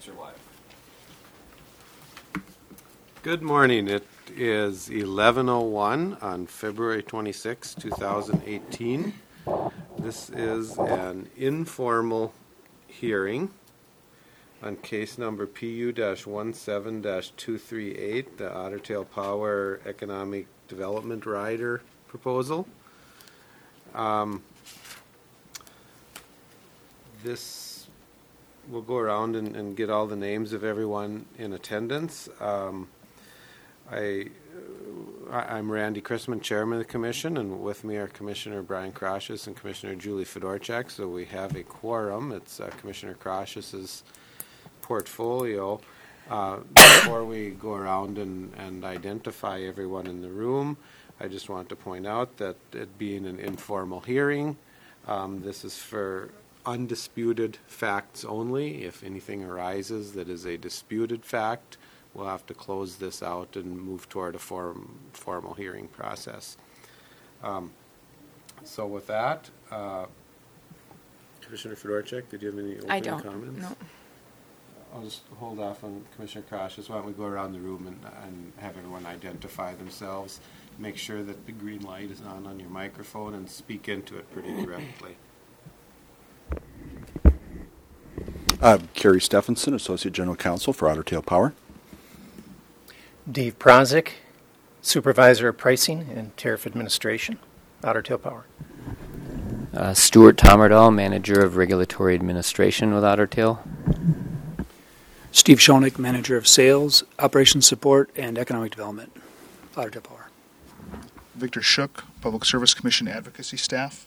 Mr. Wyatt. Good morning. It is 11:01 on February 26, 2018. This is an informal hearing on case number PU-17-238, the Otter Tail Power Economic Development Rider proposal. This will go around and get all the names of everyone in attendance. I'm Randy Chrisman, Chairman of the Commission, and with me are Commissioner Brian Krasius and Commissioner Julie Fedorchak, so we have a quorum. It's Commissioner Krasius's portfolio. Before we go around and identify everyone in the room, I just want to point out that it being an informal hearing, this is for undisputed facts only. If anything arises that is a disputed fact, we'll have to close this out and move toward a formal hearing process. So with that, Commissioner Fedorchak, did you have any opening comments? No. I'll just hold off on Commissioner Krasius. Why don't we go around the room and have everyone identify themselves, make sure that the green light is on your microphone, and speak into it pretty directly. Kerry Stephenson, Associate General Counsel for Otter Tail Power. Dave Prozik, Supervisor of Pricing and Tariff Administration, Otter Tail Power. Stuart Tomerdahl, Manager of Regulatory Administration with Otter Tail. Steve Schoenig, Manager of Sales, Operations Support, and Economic Development, Otter Tail Power. Victor Shook, Public Service Commission Advocacy Staff.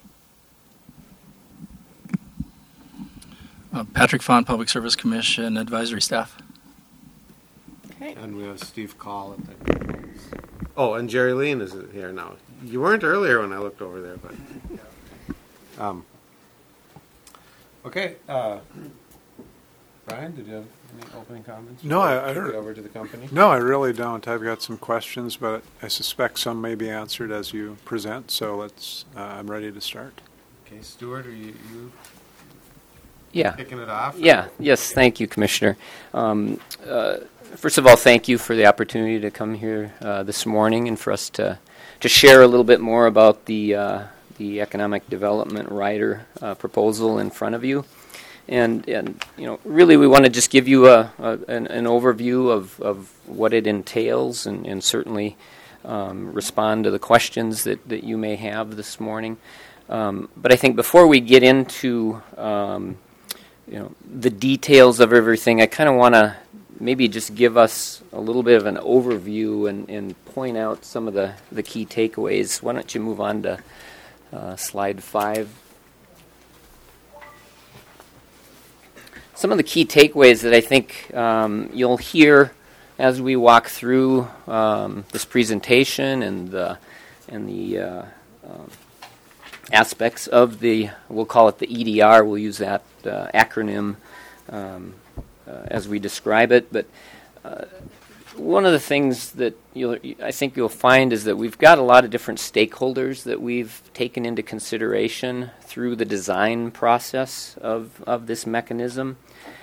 Patrick Font, Public Service Commission Advisory Staff. Okay. And we have Steve Call at the... Oh, and Jerry Lean is here now. You weren't earlier when I looked over there, but... Okay. Brian, did you have any opening comments? No, I don't. Over to the company? No, I really don't. I've got some questions, but I suspect some may be answered as you present, so I'm ready to start. Okay, Stuart, are you Yeah. kicking it off? Yeah. Yes. Thank you, Commissioner. First of all, thank you for the opportunity to come here this morning and for us to share a little bit more about the Economic Development Rider proposal in front of you. And really we want to just give you an overview of what it entails and certainly respond to the questions that you may have this morning. But I think before we get into the details of everything, I kind of want to maybe just give us a little bit of an overview and point out some of the key takeaways. Why don't you move on to slide 5. Some of the key takeaways that I think you'll hear as we walk through this presentation and the aspects of we'll call it the EDR, we'll use that acronym as we describe it. But one of the things that I think you'll find is that we've got a lot of different stakeholders that we've taken into consideration through the design process of this mechanism.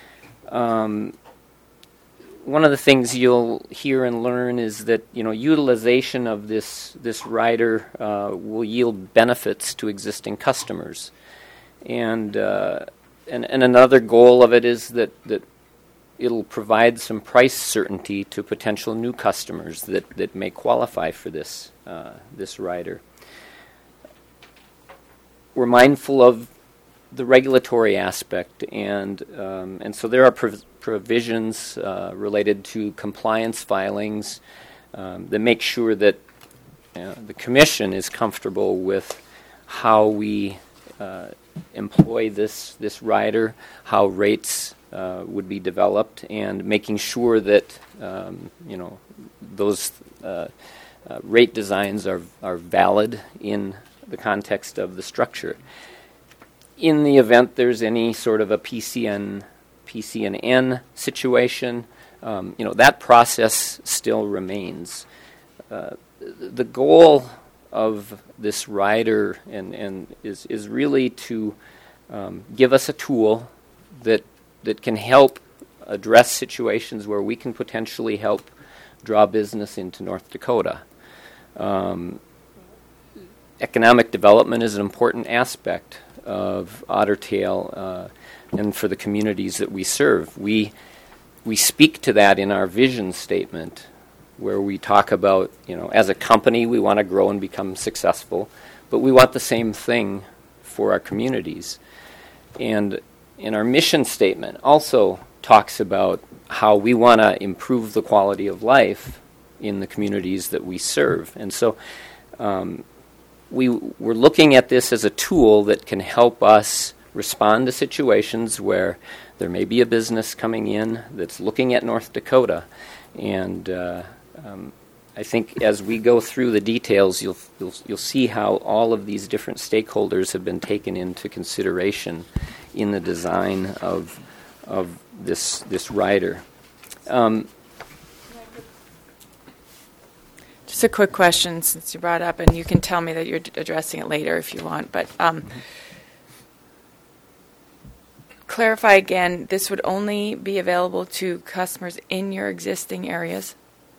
One of the things you'll hear and learn is that utilization of this rider will yield benefits to existing customers, and another goal of it is that it'll provide some price certainty to potential new customers that may qualify for this rider. We're mindful of the regulatory aspect, and so there are provisions related to compliance filings that make sure that the Commission is comfortable with how we employ this rider, how rates would be developed, and making sure that those rate designs are valid in the context of the structure. In the event there's any sort of a PCN situation, that process still remains. The goal of this rider is really to give us a tool that can help address situations where we can potentially help draw business into North Dakota. Economic development is an important aspect of Otter Tail and for the communities that we serve. We speak to that in our vision statement, where we talk about, as a company, we want to grow and become successful, but we want the same thing for our communities. And in our mission statement also talks about how we want to improve the quality of life in the communities that we serve. And so we're looking at this as a tool that can help us respond to situations where there may be a business coming in that's looking at North Dakota. And I think as we go through the details, you'll see how all of these different stakeholders have been taken into consideration in the design of this rider. Just a quick question, since you brought it up, and you can tell me that you're addressing it later if you want, but clarify again, this would only be available to customers in your existing areas?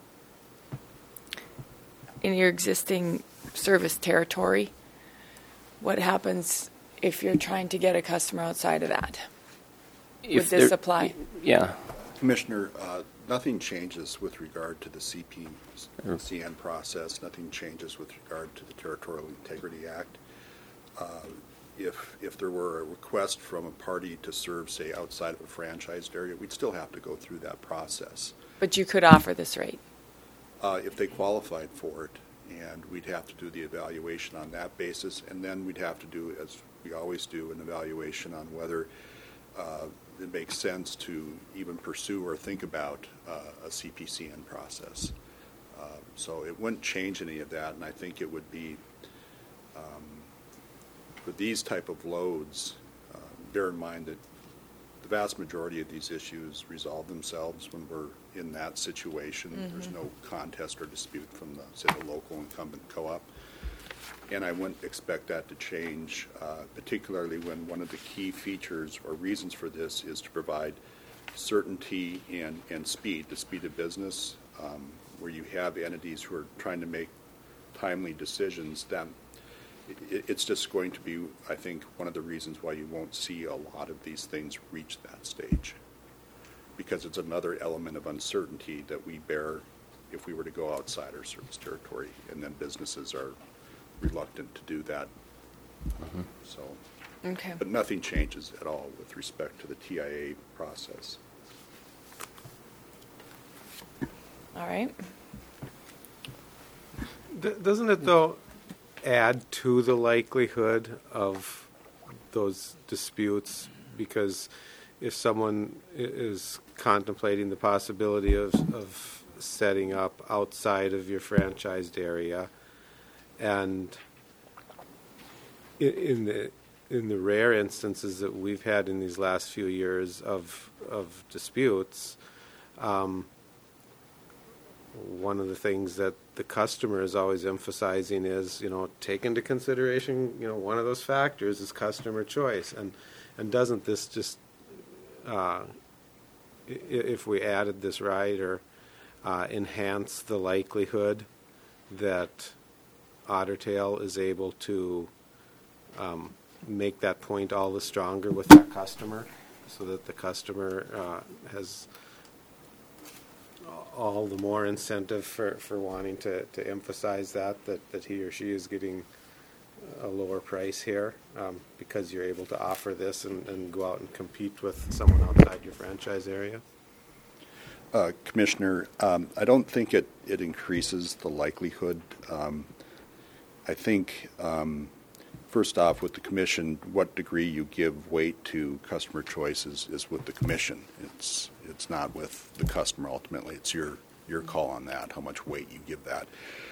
In your existing service territory? What happens if you're trying to get a customer outside of that? Would this apply? Yeah. Commissioner, nothing changes with regard to the CPCN process. Nothing changes with regard to the Territorial Integrity Act. If there were a request from a party to serve, say, outside of a franchised area, we'd still have to go through that process. But you could offer this rate? If they qualified for it, and we'd have to do the evaluation on that basis, and then we'd have to do, as we always do, an evaluation on whether it makes sense to even pursue or think about a CPCN process. So it wouldn't change any of that, and I think it would be, for these type of loads, bear in mind that the vast majority of these issues resolve themselves when we're in that situation. Mm-hmm. There's no contest or dispute from the local incumbent co-op. And I wouldn't expect that to change, particularly when one of the key features or reasons for this is to provide certainty and speed, the speed of business, where you have entities who are trying to make timely decisions. That it's just going to be, I think, one of the reasons why you won't see a lot of these things reach that stage, because it's another element of uncertainty that we bear if we were to go outside our service territory, and then businesses are reluctant to do that. Mm-hmm. So, okay. But nothing changes at all with respect to the TIA process. All right. Doesn't it, though, add to the likelihood of those disputes? Because if someone is contemplating the possibility of setting up outside of your franchised area, and in the rare instances that we've had in these last few years of disputes, one of the things that the customer is always emphasizing is, take into consideration, one of those factors is customer choice. And doesn't this just, if we added this rider, enhance the likelihood that Otter Tail is able to make that point all the stronger with that customer, so that the customer has all the more incentive for wanting to emphasize that he or she is getting a lower price here, because you're able to offer this and go out and compete with someone outside your franchise area? Commissioner, I don't think it increases the likelihood. I think, first off, with the commission, what degree you give weight to customer choice is with the commission. It's not with the customer ultimately. It's your call on that, how much weight you give that.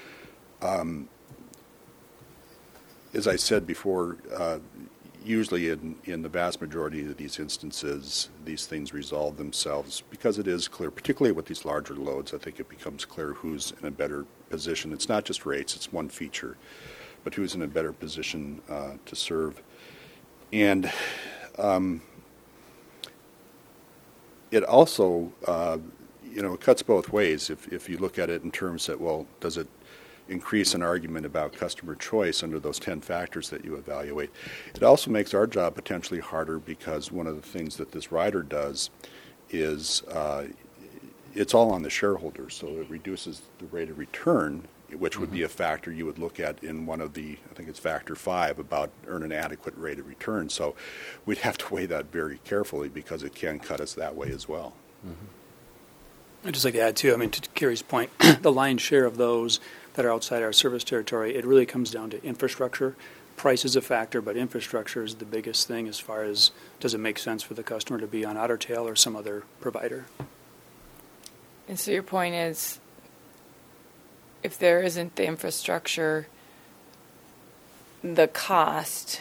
As I said before, usually in the vast majority of these instances, these things resolve themselves because it is clear, particularly with these larger loads. I think it becomes clear who's in a better position. It's not just rates, it's one feature, but who's in a better position to serve. And it also, it cuts both ways. If you look at it in terms that, well, does it increase an argument about customer choice under those 10 factors that you evaluate? It also makes our job potentially harder, because one of the things that this rider does is it's all on the shareholders, so it reduces the rate of return, which would be a factor you would look at in one of the, I think it's factor 5, about earn an adequate rate of return. So we'd have to weigh that very carefully, because it can cut us that way as well. I'd just like to add, too, to Kerry's point, the lion's share of those that are outside our service territory, it really comes down to infrastructure. Price is a factor, but infrastructure is the biggest thing as far as, does it make sense for the customer to be on Otter Tail or some other provider? And so your point is, if there isn't the infrastructure, the cost,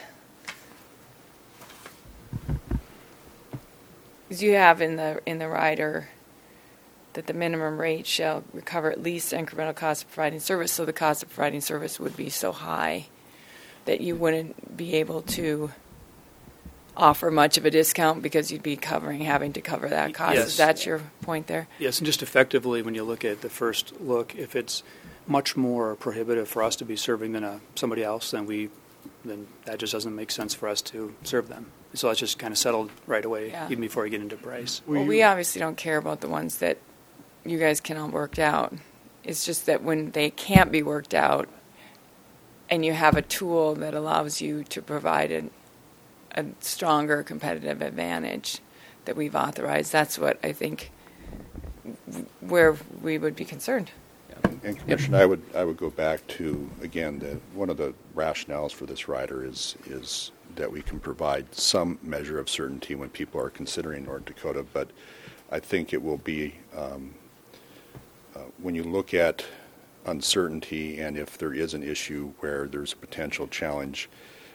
because you have in the rider that the minimum rate shall recover at least the incremental cost of providing service, so the cost of providing service would be so high that you wouldn't be able to offer much of a discount, because you'd be having to cover that cost. Yes. Is that your point there? Yes, and just effectively, when you look at the first look, if it's much more prohibitive for us to be serving than somebody else, then that just doesn't make sense for us to serve them. So that's just kind of settled right away, even before you get into price. Well, we obviously don't care about the ones that you guys cannot work out. It's just that when they can't be worked out, and you have a tool that allows you to provide a stronger competitive advantage that we've authorized, that's what I think where we would be concerned. And Commissioner, I would go back to, again, one of the rationales for this rider is that we can provide some measure of certainty when people are considering North Dakota, but I think it will be, when you look at uncertainty, and if there is an issue where there's a potential challenge,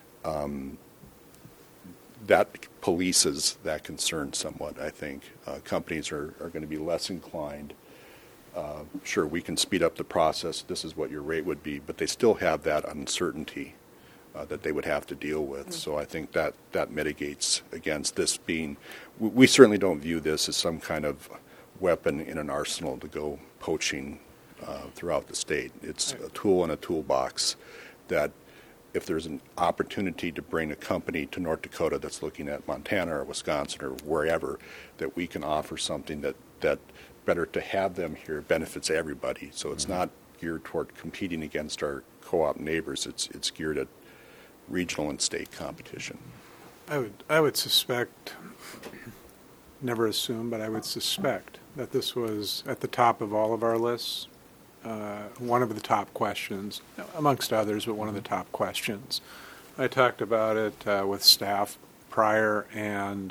that polices that concern somewhat, I think. Companies are going to be less inclined. Sure, we can speed up the process, this is what your rate would be, but they still have that uncertainty that they would have to deal with. So I think that mitigates against this being, we certainly don't view this as some kind of weapon in an arsenal to go poaching throughout the state. It's a tool in a toolbox that, if there's an opportunity to bring a company to North Dakota that's looking at Montana or Wisconsin or wherever, that we can offer something that better to have them here benefits everybody. So it's not geared toward competing against our co-op neighbors. It's geared at regional and state competition. I would suspect, never assume, but I would suspect that this was at the top of all of our lists. One of the top questions, amongst others, but one of the top questions. I talked about it with staff prior, and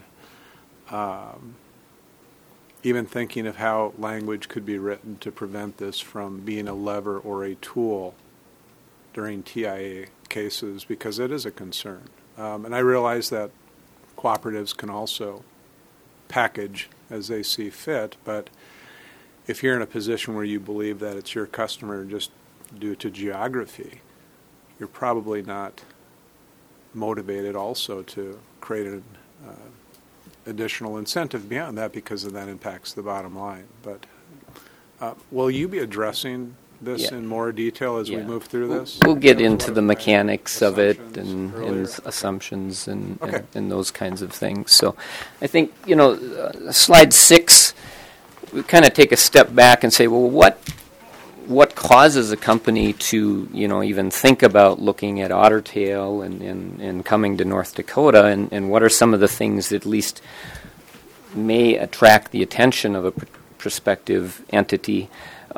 even thinking of how language could be written to prevent this from being a lever or a tool during TIA cases, because it is a concern. And I realize that cooperatives can also package as they see fit, but if you're in a position where you believe that it's your customer just due to geography, you're probably not motivated also to create an additional incentive beyond that, because of that impacts the bottom line. But will you be addressing this in more detail as we move through this? We'll get into the mechanics of it and assumptions and those kinds of things. So I think, slide 6, we kind of take a step back and say, well, what causes a company to, even think about looking at Otter Tail and coming to North Dakota, and what are some of the things that at least may attract the attention of a prospective entity?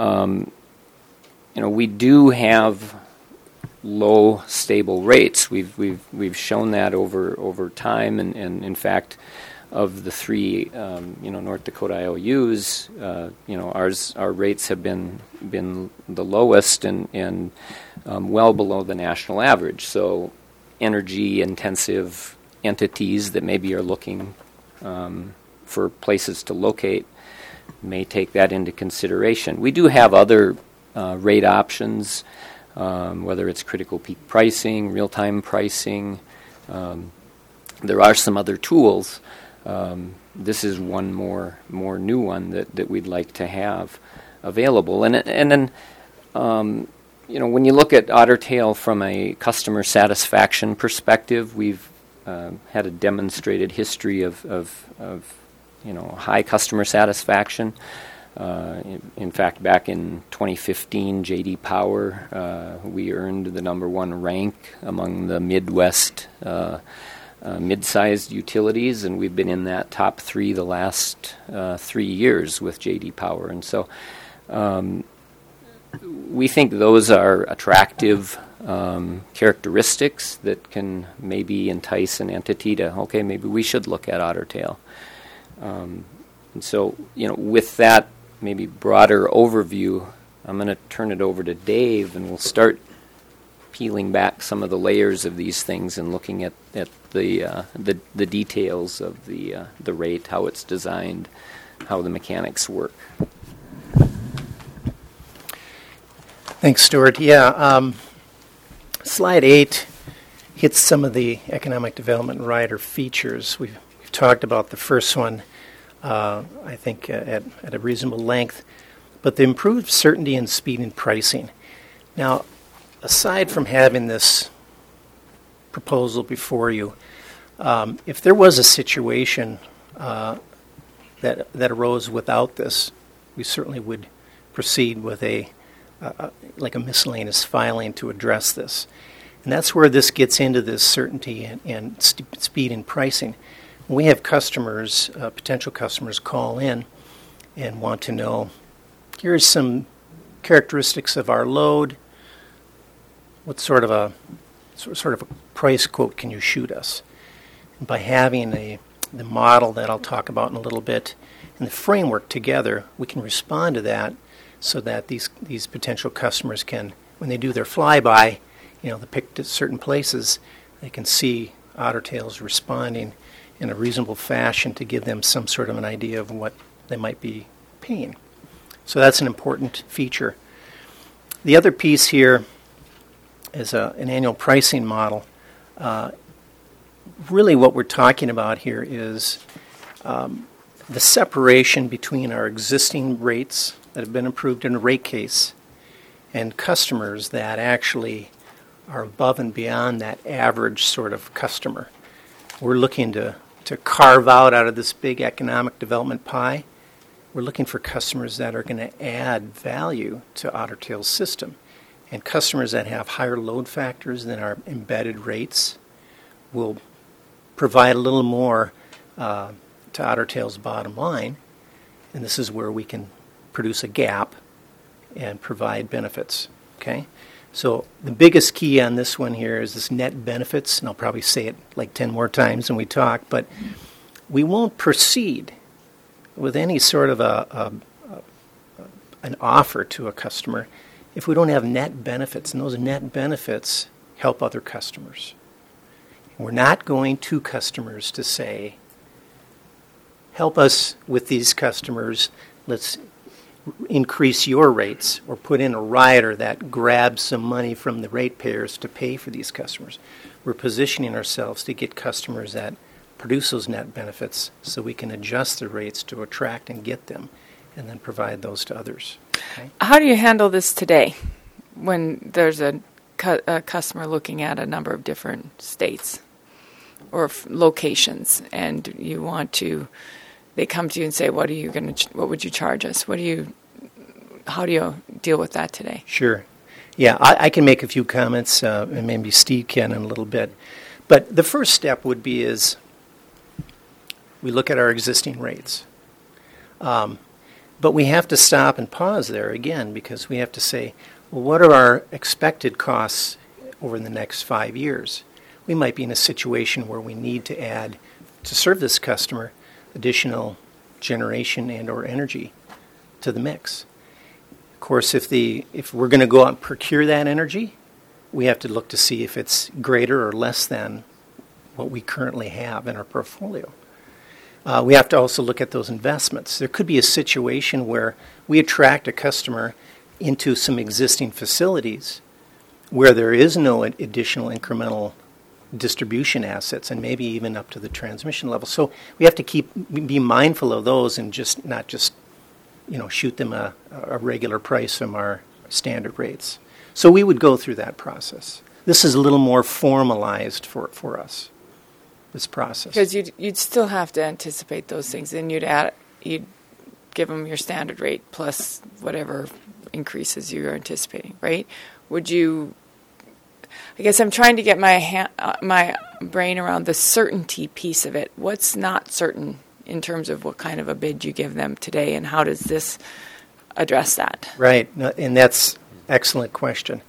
We do have low, stable rates. We've shown that over time, and in fact, of the 3 North Dakota IOUs, our rates have been the lowest and well below the national average. So energy intensive entities that maybe are looking for places to locate may take that into consideration. We do have other rate options, whether it's critical peak pricing, real-time pricing. There are some other tools this is one more new one that we'd like to have available. And then, when you look at Otter Tail from a customer satisfaction perspective, we've had a demonstrated history of high customer satisfaction. In fact, back in 2015, J.D. Power, we earned the #1 rank among the Midwest mid-sized utilities, and we've been in that top 3 the last 3 years with J.D. Power. And so we think those are attractive characteristics that can maybe entice an entity to, okay, maybe we should look at Otter Tail. And so, with that maybe broader overview, I'm going to turn it over to Dave, and we'll start peeling back some of the layers of these things and looking at the details of the rate, how it's designed, how the mechanics work. Thanks, Stuart. Yeah, slide 8 hits some of the economic development rider features. We've talked about the first one, I think, at a reasonable length, but the improved certainty and speed in pricing. Now, aside from having this proposal before you, if there was a situation that arose without this, we certainly would proceed with a miscellaneous filing to address this. And that's where this gets into this certainty and speed in pricing. When we have customers, potential customers, call in and want to know, here's some characteristics of our load. What sort of a price quote can you shoot us? And by having the model that I'll talk about in a little bit and the framework together, we can respond to that so that these potential customers can, when they do their flyby, they pick certain places, they can see Otter Tail's responding in a reasonable fashion to give them some sort of an idea of what they might be paying. So that's an important feature. The other piece here is an annual pricing model. Really what we're talking about here is the separation between our existing rates that have been approved in a rate case and customers that actually are above and beyond that average sort of customer. We're looking to carve out of this big economic development pie. We're looking for customers that are going to add value to Otter Tail's system. And customers that have higher load factors than our embedded rates will provide a little more to Otter Tail's bottom line. And this is where we can produce a gap and provide benefits. Okay? So the biggest key on this one here is this net benefits, and I'll probably say it like 10 more times when we talk, but we won't proceed with any sort of an offer to a customer if we don't have net benefits, and those net benefits help other customers. We're not going to customers to say, help us with these customers, let's increase your rates, or put in a rider that grabs some money from the ratepayers to pay for these customers. We're positioning ourselves to get customers that produce those net benefits so we can adjust the rates to attract and get them and then provide those to others. Okay? How do you handle this today when there's a customer looking at a number of different states or locations, and they come to you and say, what would you charge us? How do you deal with that today? Sure. Yeah, I can make a few comments, and maybe Steve can in a little bit. But the first step would be is we look at our existing rates. But we have to stop and pause there again, because we have to say, well, what are our expected costs over the next 5 years? We might be in a situation where we need to add, to serve this customer, additional generation and or energy to the mix. Of course, if we're going to go out and procure that energy, we have to look to see if it's greater or less than what we currently have in our portfolio. We have to also look at those investments. There could be a situation where we attract a customer into some existing facilities where there is no additional incremental distribution assets and maybe even up to the transmission level. So we have to be mindful of those and not just shoot them a regular price from our standard rates. So we would go through that process. This is a little more formalized for us, this process. Because you'd still have to anticipate those things, and you'd give them your standard rate plus whatever increases you're anticipating, right? Would you? I guess I'm trying to get my brain around the certainty piece of it. What's not certain in terms of what kind of a bid you give them today, and how does this address that? Right, and that's an excellent question.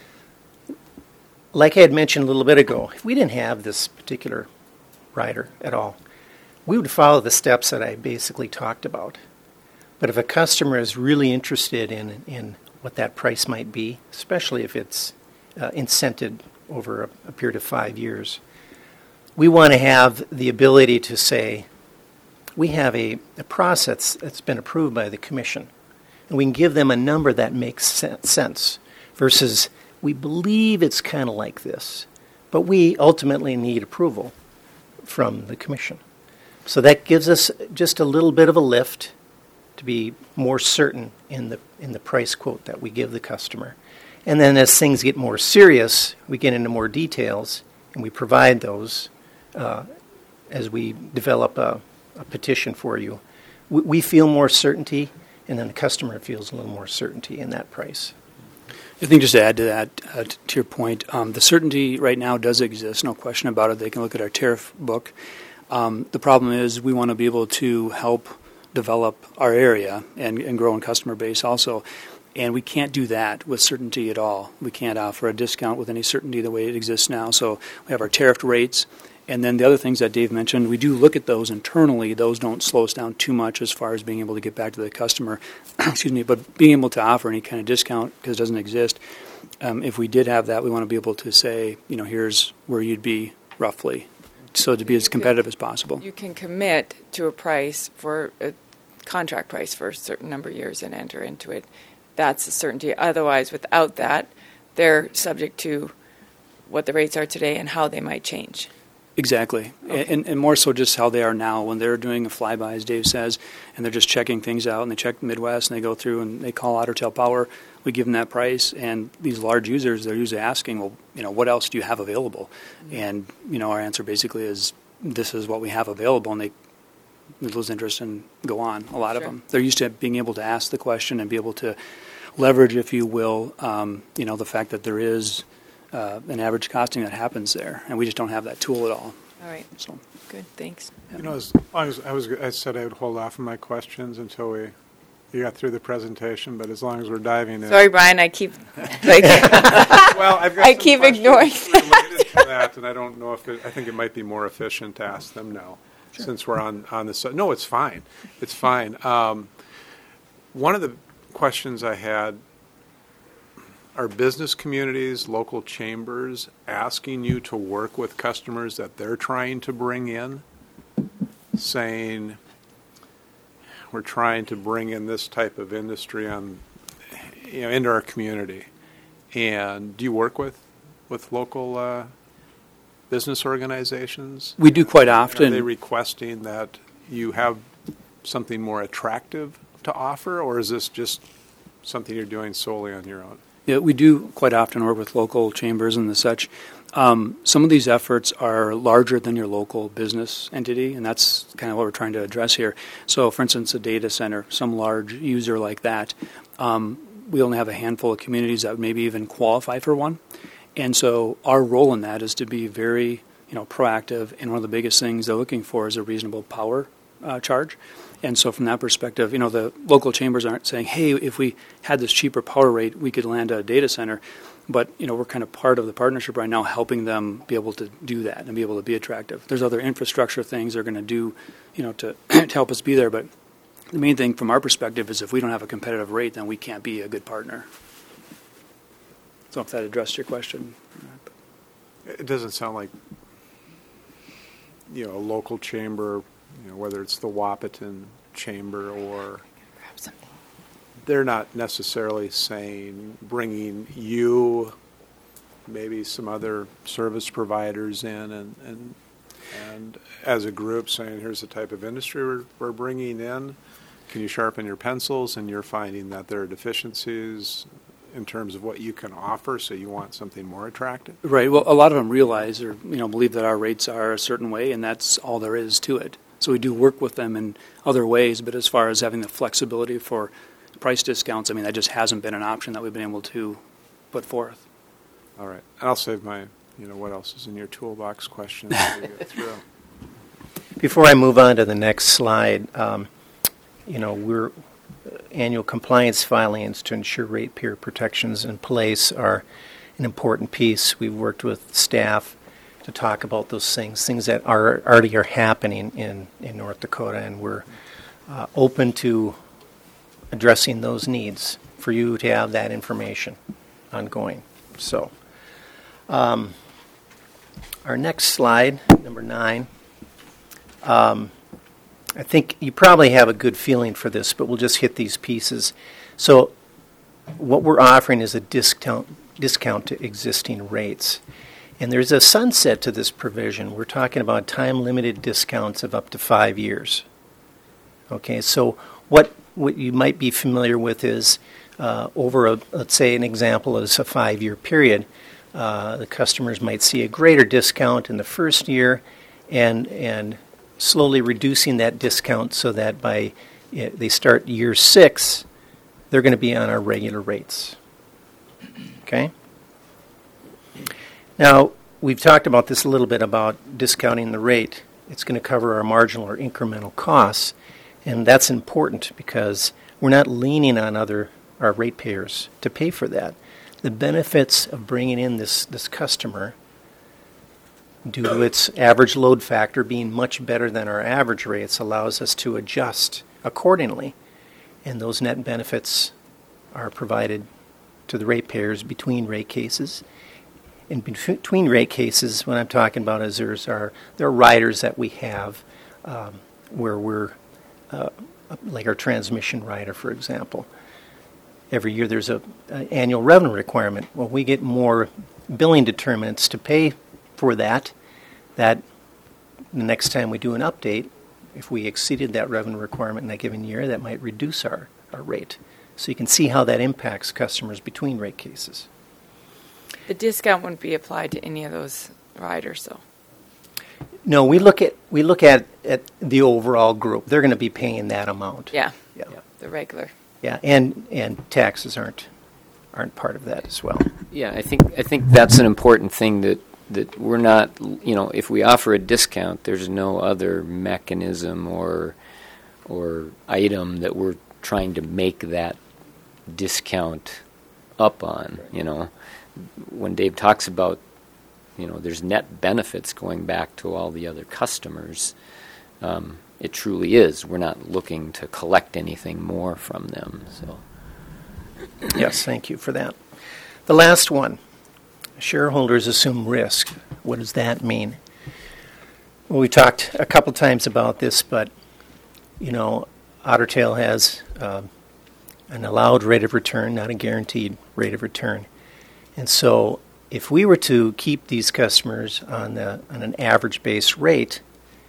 Like I had mentioned a little bit ago, if we didn't have this particular rider at all, we would follow the steps that I basically talked about. But if a customer is really interested in what that price might be, especially if it's incented over a period of 5 years, we want to have the ability to say, we have a process that's been approved by the commission, and we can give them a number that makes sense versus we believe it's kind of like this, but we ultimately need approval from the commission. So that gives us just a little bit of a lift to be more certain in the price quote that we give the customer. And then as things get more serious, we get into more details, and we provide those as we develop a petition for you. We feel more certainty, and then the customer feels a little more certainty in that price. I think just to add to that, to your point, the certainty right now does exist, no question about it. They can look at our tariff book. The problem is we want to be able to help develop our area and grow in customer base also. And we can't do that with certainty at all. We can't offer a discount with any certainty the way it exists now. So we have our tariffed rates. And then the other things that Dave mentioned, we do look at those internally. Those don't slow us down too much as far as being able to get back to the customer. Excuse me, but being able to offer any kind of discount, because it doesn't exist, if we did have that, we want to be able to say, here's where you'd be roughly, so to be as competitive as possible. You can commit to a price for a contract price for a certain number of years and enter into it. That's a certainty. Otherwise, without that, they're subject to what the rates are today and how they might change. Exactly. Okay. And more so just how they are now. When they're doing a flyby, as Dave says, and they're just checking things out, and they check the Midwest, and they go through and they call Otter Tail Power, we give them that price, and these large users, they're usually asking, well, what else do you have available? Mm-hmm. And, our answer basically is, this is what we have available, and they lose interest and go on, a lot of them. They're used to being able to ask the question and be able to leverage, if you will, the fact that there is an average costing that happens there, and we just don't have that tool at all. All right. So good. Thanks. As long as I said I would hold off on my questions until you got through the presentation, but as long as we're diving in. Sorry, Brian. I keep well, I've got I keep ignoring related to that, and I don't know if I think it might be more efficient to ask them now, since we're on this. No, it's fine. It's fine. One of the questions I had. Are business communities, local chambers asking you to work with customers that they're trying to bring in, saying, we're trying to bring in this type of industry into our community? And do you work with local business organizations? We do quite often. Are they requesting that you have something more attractive to offer, or is this just something you're doing solely on your own? Yeah, we do quite often work with local chambers and the such. Some of these efforts are larger than your local business entity, and that's kind of what we're trying to address here. So, for instance, a data center, some large user like that, we only have a handful of communities that would maybe even qualify for one. And so our role in that is to be very proactive, and one of the biggest things they're looking for is a reasonable power charge. And so from that perspective, the local chambers aren't saying, hey, if we had this cheaper power rate, we could land a data center. But, we're kind of part of the partnership right now, helping them be able to do that and be able to be attractive. There's other infrastructure things they're going to do, to help us be there. But the main thing from our perspective is if we don't have a competitive rate, then we can't be a good partner. So if that addressed your question. It doesn't sound like, a local chamber, whether it's the Wahpeton Chamber or they're not necessarily saying bringing you maybe some other service providers in and as a group saying, here's the type of industry we're bringing in. Can you sharpen your pencils? And you're finding that there are deficiencies in terms of what you can offer, so you want something more attractive? Right. Well, a lot of them realize or believe that our rates are a certain way, and that's all there is to it. So we do work with them in other ways, but as far as having the flexibility for price discounts, that just hasn't been an option that we've been able to put forth. All right. I'll save my, what else is in your toolbox questions to get through. Before I move on to the next slide, we're annual compliance filings to ensure ratepayer protections in place are an important piece. We've worked with staff to talk about those things that already are happening in North Dakota, and we're open to addressing those needs for you to have that information ongoing. So, our next slide, number 9. I think you probably have a good feeling for this, but we'll just hit these pieces. So what we're offering is a discount to existing rates. And there's a sunset to this provision. We're talking about time-limited discounts of up to 5 years. Okay, so what you might be familiar with is let's say an example is a 5-year period. The customers might see a greater discount in the first year and slowly reducing that discount so that by they start year 6, they're going to be on our regular rates. Okay? Now, we've talked about this a little bit about discounting the rate. It's going to cover our marginal or incremental costs, and that's important because we're not leaning on our ratepayers to pay for that. The benefits of bringing in this customer, due to its average load factor being much better than our average rates, allows us to adjust accordingly. And those net benefits are provided to the ratepayers between rate cases. In between rate cases, what I'm talking about is there are riders that we have where we're, like our transmission rider, for example. Every year there's an annual revenue requirement. Well, we get more billing determinants to pay for that the next time we do an update, if we exceeded that revenue requirement in that given year, that might reduce our rate. So you can see how that impacts customers between rate cases. The discount wouldn't be applied to any of those riders, though. No, we look at the overall group. They're going to be paying that amount. Yeah. Yeah. The regular. Yeah, and taxes aren't part of that as well. Yeah, I think that's an important thing that we're not, if we offer a discount, there's no other mechanism or item that we're trying to make that discount up on. When Dave talks about, there's net benefits going back to all the other customers, it truly is. We're not looking to collect anything more from them. So, yes, thank you for that. The last one. Shareholders assume risk. What does that mean? Well, we talked a couple times about this, but, Otter Tail has an allowed rate of return, not a guaranteed rate of return. And so if we were to keep these customers on an average base rate,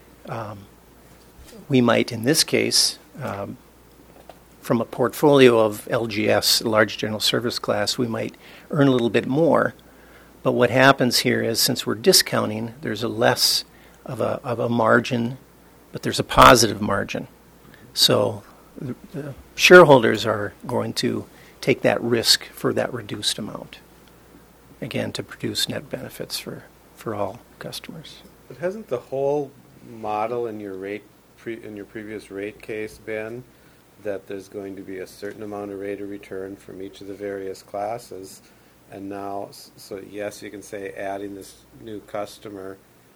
we might, in this case, from a portfolio of LGS, large general service class, we might earn a little bit more. But what happens here is, since we're discounting, there's a less of a margin, but there's a positive margin. So the shareholders are going to take that risk for that reduced amount, again, to produce net benefits for all customers. But hasn't the whole model in your previous rate case been that there's going to be a certain amount of rate of return from each of the various classes? And now, so yes, you can say adding this new customer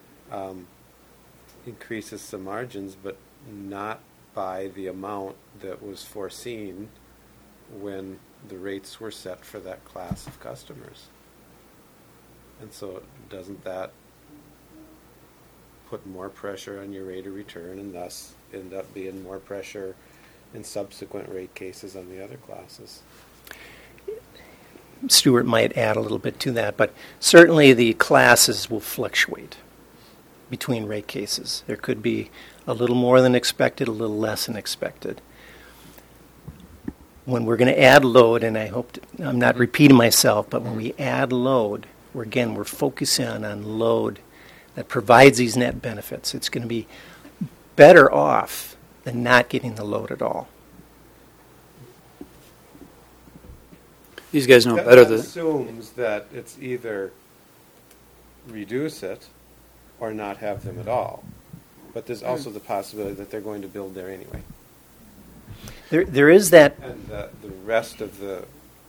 increases some margins, but not by the amount that was foreseen when the rates were set for that class of customers. And so doesn't that put more pressure on your rate of return and thus end up being more pressure in subsequent rate cases on the other classes? Stuart might add a little bit to that, but certainly the classes will fluctuate between rate cases. There could be a little more than expected, a little less than expected. When we're going to add load, and I hope I'm not repeating myself, but when we add load, we're focusing on load that provides these net benefits. It's going to be better off than not getting the load at all. These guys know better That than. assumes that it's either reduce it or not have them at all. But there's also the possibility that they're going to build there anyway. There is that. And the rest of the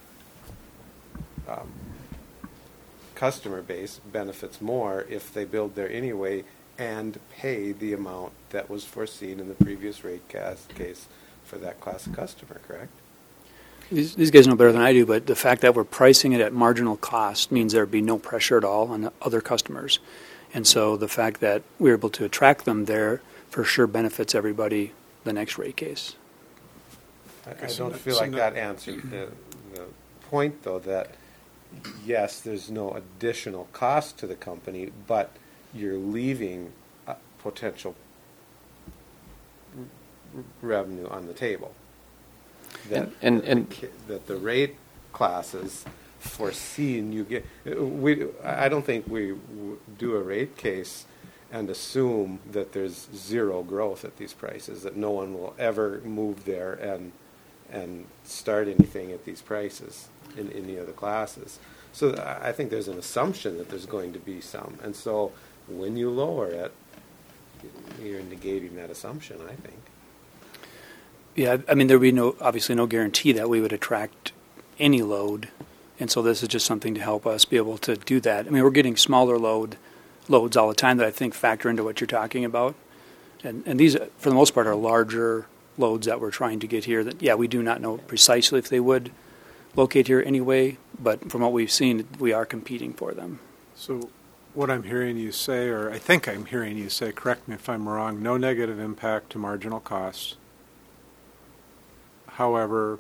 customer base benefits more if they build there anyway and pay the amount that was foreseen in the previous rate case for that class of customer, correct? These guys know better than I do, but the fact that we're pricing it at marginal cost means there'd be no pressure at all on other customers. And so the fact that we're able to attract them there for sure benefits everybody the next rate case. I don't feel like that answered the point, though, that yes, there's no additional cost to the company, but you're leaving potential revenue on the table. That that the rate classes foreseen you get. I don't think we do a rate case and assume that there's zero growth at these prices, that no one will ever move there and start anything at these prices in any of the classes. So I think there's an assumption that there's going to be some. And so when you lower it, you're negating that assumption, I think. Yeah, I mean, there would be obviously no guarantee that we would attract any load. And so this is just something to help us be able to do that. I mean, we're getting smaller loads all the time that I think factor into what you're talking about. And these, for the most part, are larger loads that we're trying to get here that, yeah, we do not know precisely if they would locate here anyway, but from what we've seen, we are competing for them. So what I'm hearing you say, or I think I'm hearing you say, correct me if I'm wrong, no negative impact to marginal costs. However,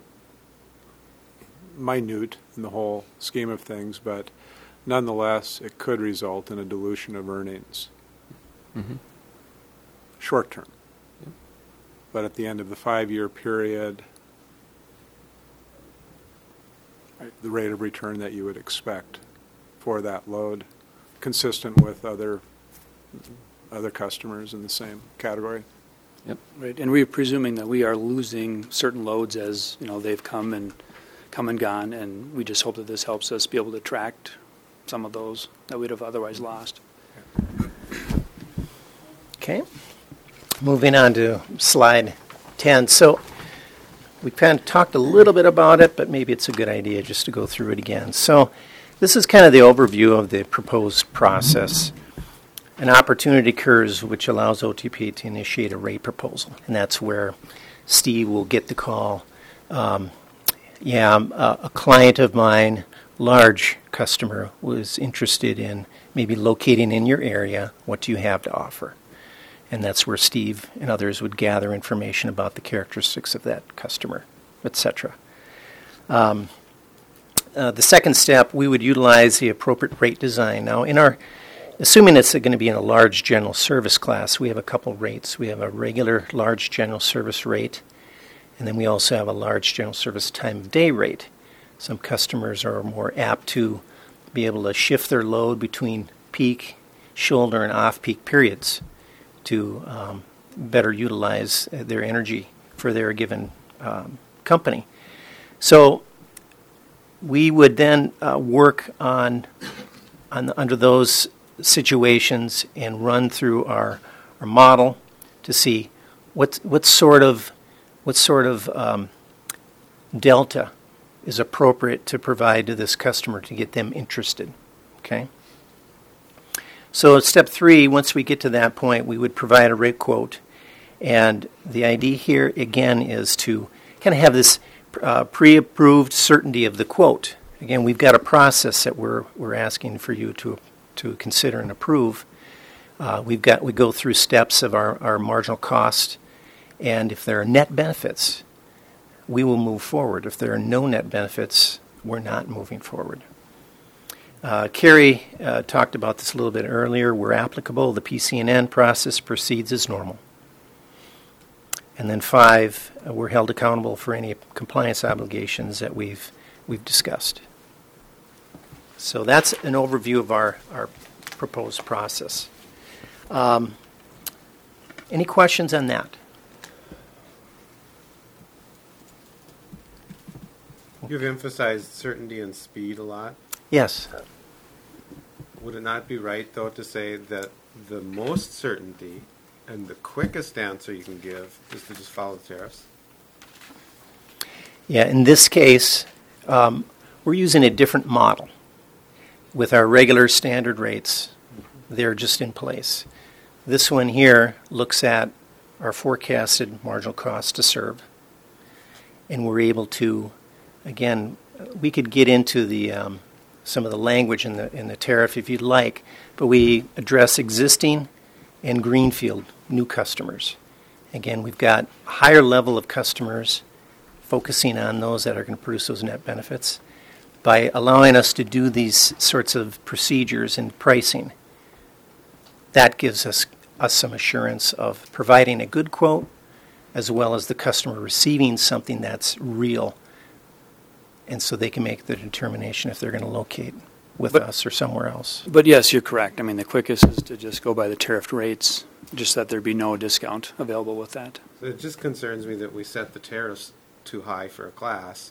minute in the whole scheme of things, but nonetheless, it could result in a dilution of earnings. Mm-hmm. Short term. Yep. But at the end of the 5-year period, the rate of return that you would expect for that load, consistent with other customers in the same category. Yep. Right, and we're presuming that we are losing certain loads as they've come and gone, and we just hope that this helps us be able to attract some of those that we'd have otherwise lost. Okay. Moving on to slide 10. So we kind of talked a little bit about it, but maybe it's a good idea just to go through it again. So this is kind of the overview of the proposed process. An opportunity occurs which allows OTP to initiate a rate proposal, and that's where Steve will get the call. A client of mine, large customer, was interested in maybe locating in your area. What do you have to offer? And that's where Steve and others would gather information about the characteristics of that customer, etc. The second step, we would utilize the appropriate rate design. Now, assuming it's going to be in a large general service class, we have a couple rates. We have a regular large general service rate, and then we also have a large general service time of day rate. Some customers are more apt to be able to shift their load between peak, shoulder, and off-peak periods to better utilize their energy for their given company. So we would then work on under those situations and run through our model to see what sort of delta is appropriate to provide to this customer to get them interested. Okay. So step 3, once we get to that point, we would provide a rate quote, and the idea here again is to kind of have this pre-approved certainty of the quote. Again, we've got a process that we're asking for you to consider and approve. We go through steps of our marginal cost, and if there are net benefits, we will move forward. If there are no net benefits, we're not moving forward. Carrie talked about this a little bit earlier. Where applicable, the PC&N process proceeds as normal. And then 5, we're held accountable for any compliance obligations that we've discussed. So that's an overview of our proposed process. Any questions on that? You've emphasized certainty and speed a lot. Yes. Would it not be right, though, to say that the most certainty and the quickest answer you can give is to just follow the tariffs? Yeah, in this case, we're using a different model. With our regular standard rates, they're just in place. This one here looks at our forecasted marginal cost to serve. And we're able to, again, we could get into the some of the language in the tariff if you'd like, but we address existing and greenfield new customers. Again, we've got a higher level of customers focusing on those that are going to produce those net benefits. By allowing us to do these sorts of procedures and pricing, that gives us some assurance of providing a good quote as well as the customer receiving something that's real, and so they can make the determination if they're going to locate with us or somewhere else. But yes, you're correct. I mean, the quickest is to just go by the tariffed rates, just that there be no discount available with that. So it just concerns me that we set the tariffs too high for a class,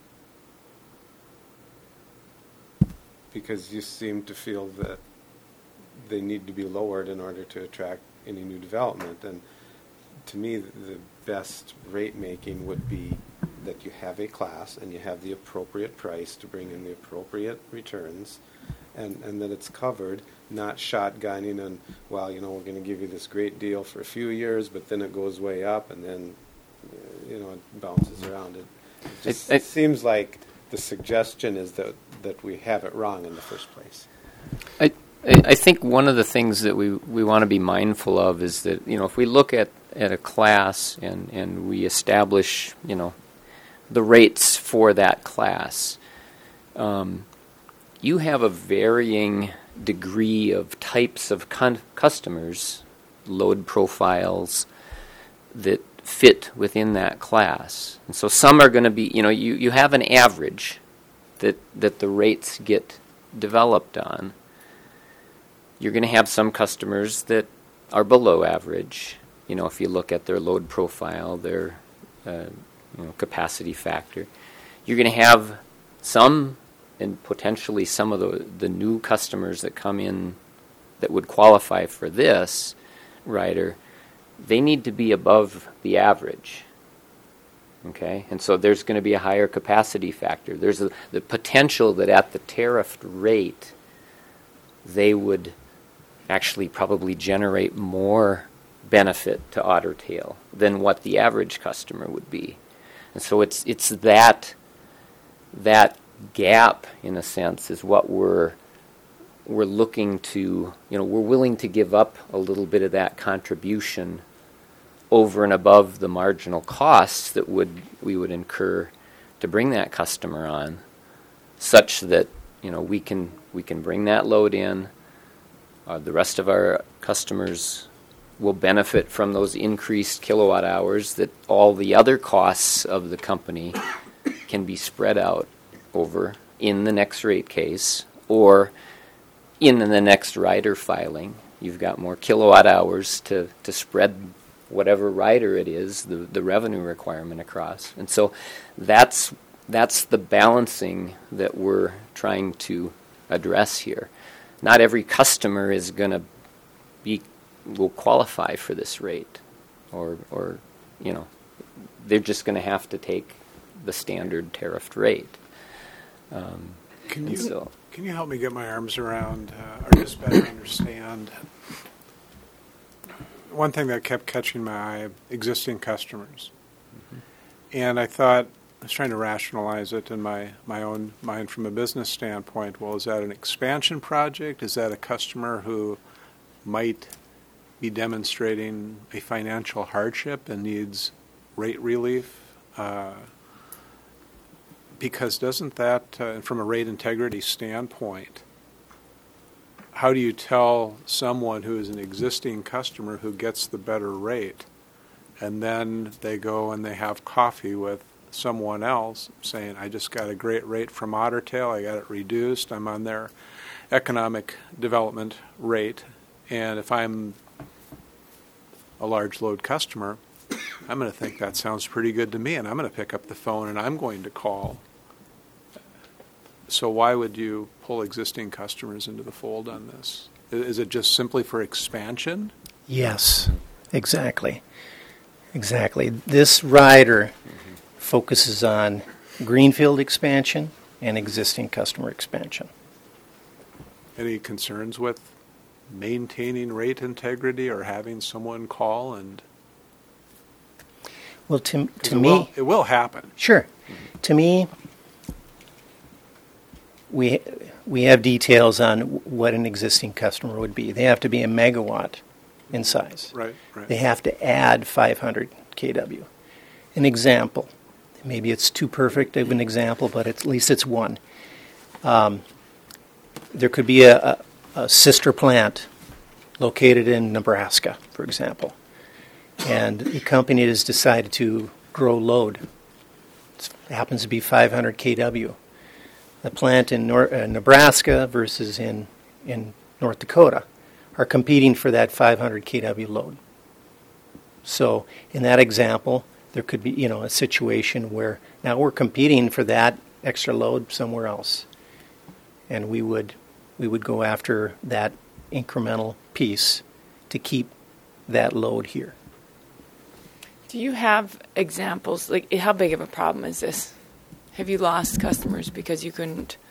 because you seem to feel that they need to be lowered in order to attract any new development. And to me, the best rate making would be that you have a class and you have the appropriate price to bring in the appropriate returns, and that it's covered, not shotgunning and, well, you know, we're going to give you this great deal for a few years, but then it goes way up and then, you know, it bounces around. It seems like the suggestion is that we have it wrong in the first place. I think one of the things that we want to be mindful of is that, you know, if we look at a class and we establish, you know, the rates for that class, you have a varying degree of types of customers, load profiles that fit within that class. And so some are going to be, you know, you have an average that the rates get developed on. You're going to have some customers that are below average. You know, if you look at their load profile, their capacity factor, you're going to have some, and potentially some of the new customers that come in that would qualify for this rider. They need to be above the average. Okay, and so there's going to be a higher capacity factor. There's the potential that at the tariffed rate, they would actually probably generate more benefit to Otter Tail than what the average customer would be. And so it's that gap, in a sense, is what we're looking to, you know, we're willing to give up a little bit of that contribution over and above the marginal costs that we would incur to bring that customer on, such that, you know, we can bring that load in. The rest of our customers will benefit from those increased kilowatt hours, that all the other costs of the company can be spread out over in the next rate case or in the next rider filing. You've got more kilowatt hours to spread whatever rider it is, the revenue requirement across. And so that's the balancing that we're trying to address here. Not every customer is going to will qualify for this rate, or you know, they're just going to have to take the standard tariffed rate. Can you help me get my arms around, or just better understand? One thing that kept catching my eye: existing customers, and I thought, I was trying to rationalize it in my own mind from a business standpoint. Well, is that an expansion project? Is that a customer who might be demonstrating a financial hardship and needs rate relief? Because doesn't that, from a rate integrity standpoint, how do you tell someone who is an existing customer who gets the better rate, and then they go and they have coffee with someone else saying, I just got a great rate from Otter Tail, I got it reduced, I'm on their economic development rate, and if I'm a large load customer, I'm going to think that sounds pretty good to me, and I'm going to pick up the phone and I'm going to call. So why would you pull existing customers into the fold on this? Is it just simply for expansion? Yes, exactly. Exactly. This rider focuses on greenfield expansion and existing customer expansion. Any concerns with maintaining rate integrity or having someone call and... Well, to it me... it will happen. Sure. To me, we have details on what an existing customer would be. They have to be a megawatt in size. Right. They have to add 500 kW. An example. Maybe it's too perfect of an example, but at least it's one. There could be a sister plant located in Nebraska, for example, and the company has decided to grow load. It happens to be 500 kW. The plant in Nebraska versus in North Dakota are competing for that 500 kW load. So in that example, there could be a situation where now we're competing for that extra load somewhere else, and we would go after that incremental piece to keep that load here. Do you have examples? Like, how big of a problem is this? Have you lost customers because you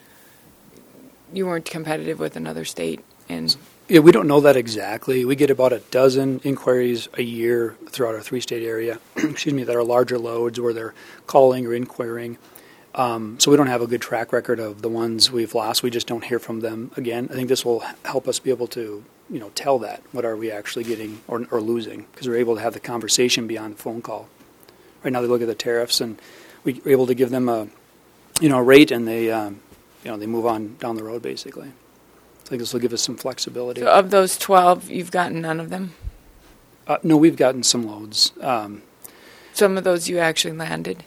weren't competitive with another state? And Yeah, we don't know that exactly. We get about a dozen inquiries a year throughout our three-state area, that are larger loads where they're calling or inquiring. So we don't have a good track record of the ones we've lost. We just don't hear from them again. I think this will help us be able to, tell that. What are we actually getting or losing? Because we're able to have the conversation beyond the phone call. Right now they look at the tariffs, and we're able to give them a rate, and they move on down the road, basically. I think this will give us some flexibility. so of those 12, you've gotten none of them? No, we've gotten some loads. Some of those you actually landed?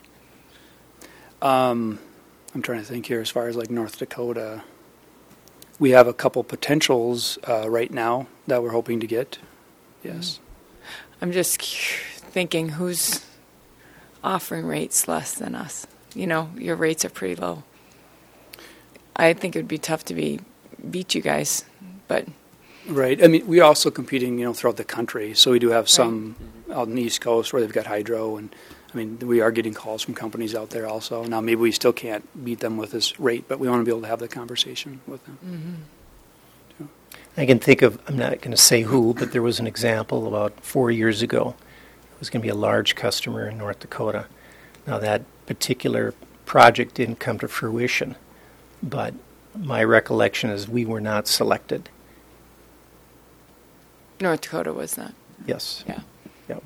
I'm trying to think here as far as like North Dakota. We have a couple potentials right now that we're hoping to get. Yes. I'm just thinking who's offering rates less than us. Your rates are pretty low. I think it would be tough to beat you guys, but... Right. I mean, we're also competing, throughout the country. So we do have some out on the East Coast where they've got hydro, and we are getting calls from companies out there also. Now, maybe we still can't beat them with this rate, but we want to be able to have the conversation with them. Mm-hmm. I can think of, I'm not going to say who, but there was an example about 4 years ago. It was going to be a large customer in North Dakota. Now, that particular project didn't come to fruition, but my recollection is we were not selected. North Dakota was not. Yes. Yeah. Yep.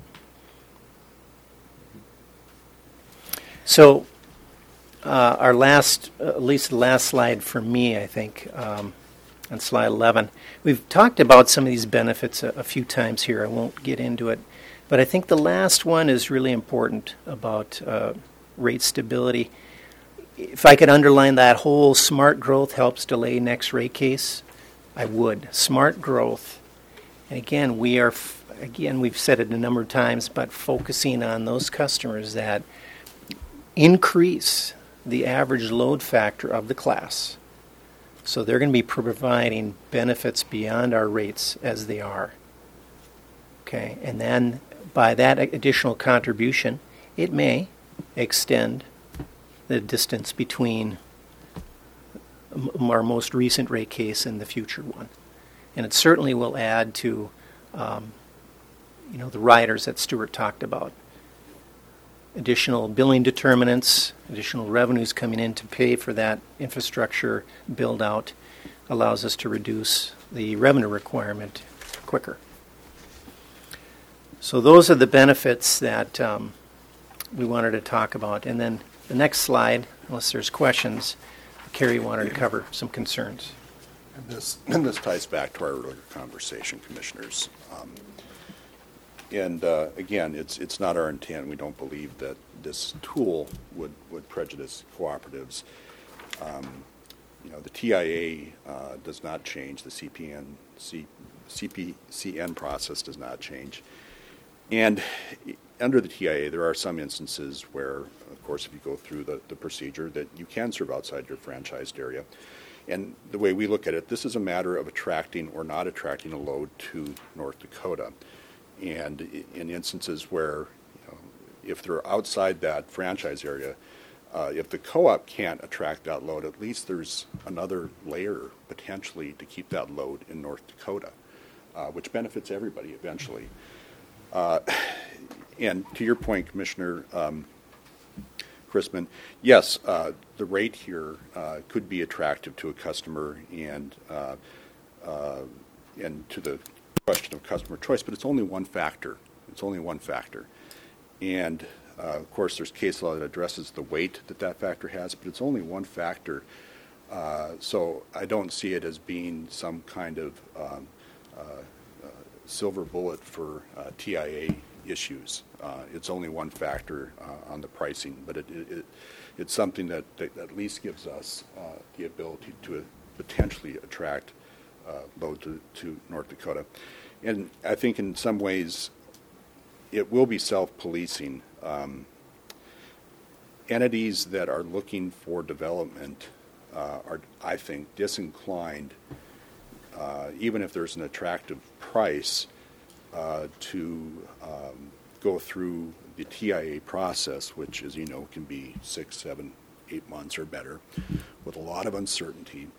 So our last, at least the last slide for me, I think, on slide 11, we've talked about some of these benefits a few times here. I won't get into it. But I think the last one is really important about rate stability. If I could underline that whole smart growth helps delay next rate case, I would. Smart growth. And again, we've said it a number of times, but focusing on those customers that increase the average load factor of the class. So they're going to be providing benefits beyond our rates as they are. Okay, and then by that additional contribution, it may extend the distance between our most recent rate case and the future one. And it certainly will add to, the riders that Stuart talked about. Additional billing determinants, additional revenues coming in to pay for that infrastructure build-out allows us to reduce the revenue requirement quicker. So those are the benefits that we wanted to talk about. And then The next slide, unless there's questions, Carrie wanted to cover some concerns. And this ties back to our earlier conversation, Commissioners. Again, it's not our intent. We don't believe that this tool would prejudice cooperatives. The TIA does not change. The CPCN process does not change. And under the TIA, there are some instances where, of course, if you go through the procedure, that you can serve outside your franchised area. And the way we look at it, this is a matter of attracting or not attracting a load to North Dakota. And in instances where, if they're outside that franchise area, if the co-op can't attract that load, at least there's another layer potentially to keep that load in North Dakota, which benefits everybody eventually. And to your point, Commissioner Chrisman, yes, the rate here could be attractive to a customer and to the question of customer choice, but it's only one factor. It's only one factor. And, of course, there's case law that addresses the weight that factor has, but it's only one factor. So I don't see it as being some kind of silver bullet for TIA issues. It's only one factor on the pricing, but it's something that at least gives us the ability to potentially attract load to North Dakota. And I think in some ways it will be self-policing. Entities that are looking for development are, I think, disinclined, even if there's an attractive price, to go through the TIA process, which, as you know, can be 6, 7, 8 months or better, with a lot of uncertainty.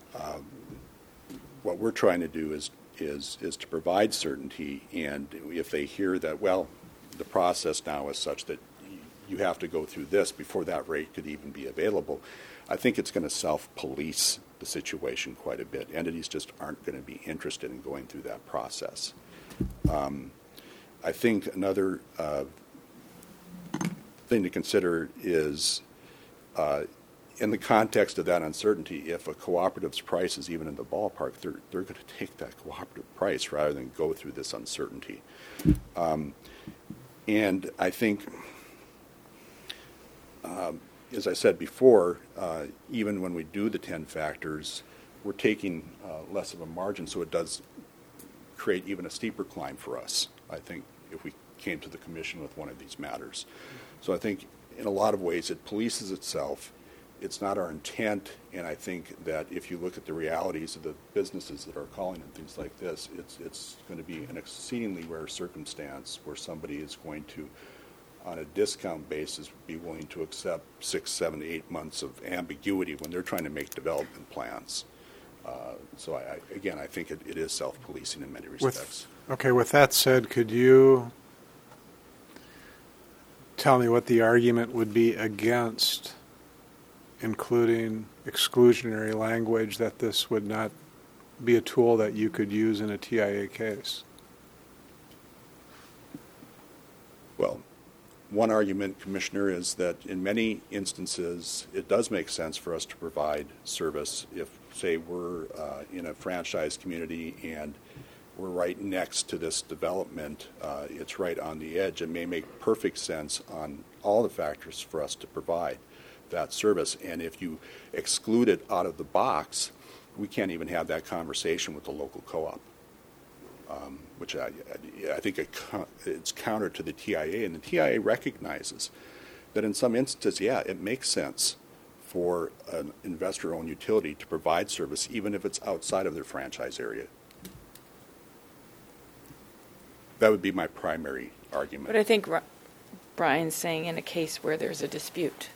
What we're trying to do is to provide certainty, and if they hear that, well, the process now is such that you have to go through this before that rate could even be available, I think it's going to self-police the situation quite a bit. Entities just aren't going to be interested in going through that process. I think another thing to consider is, in the context of that uncertainty, if a cooperative's price is even in the ballpark, they're going to take that cooperative price rather than go through this uncertainty. And I think, as I said before, even when we do the 10 factors, we're taking less of a margin, so it does create even a steeper climb for us, I think, if we came to the Commission with one of these matters. So I think in a lot of ways it polices itself. It's not our intent, and I think that if you look at the realities of the businesses that are calling and things like this, it's going to be an exceedingly rare circumstance where somebody is going to, on a discount basis, be willing to accept 6, 7, 8 months of ambiguity when they're trying to make development plans. So I think it is self-policing in many respects. With that said, could you tell me what the argument would be against including exclusionary language, that this would not be a tool that you could use in a TIA case? Well, one argument, Commissioner, is that in many instances it does make sense for us to provide service if, say, we're in a franchise community and we're right next to this development. It's right on the edge. It may make perfect sense on all the factors for us to provide that service. And if you exclude it out of the box, we can't even have that conversation with the local co-op, which I think it's counter to the TIA. And the TIA recognizes that in some instances, it makes sense for an investor-owned utility to provide service even if it's outside of their franchise area. That would be my primary argument. But I think Brian's saying in a case where there's a dispute.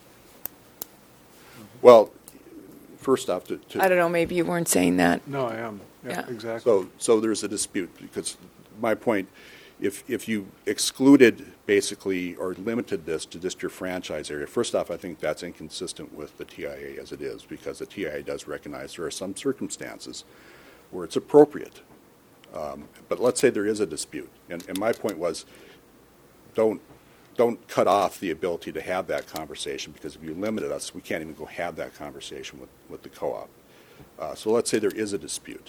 Well, first off, I don't know, maybe you weren't saying that. No, I am. Yeah. Exactly. So there's a dispute, because my point, if you excluded basically or limited this to just your franchise area, first off, I think that's inconsistent with the TIA as it is, because the TIA does recognize there are some circumstances where it's appropriate. But let's say there is a dispute, and my point was, don't don't cut off the ability to have that conversation, because if you limited us, we can't even go have that conversation with the co-op. So let's say there is a dispute.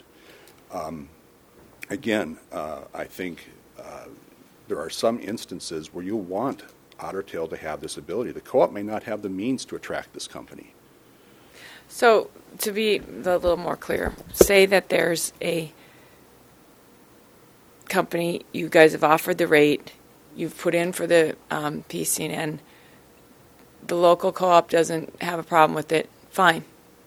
Again, I think there are some instances where you want Otter Tail to have this ability. The co-op may not have the means to attract this company. So to be a little more clear, say that there's a company, you guys have offered the rate, you've put in for the PCN, the local co-op doesn't have a problem with it, fine.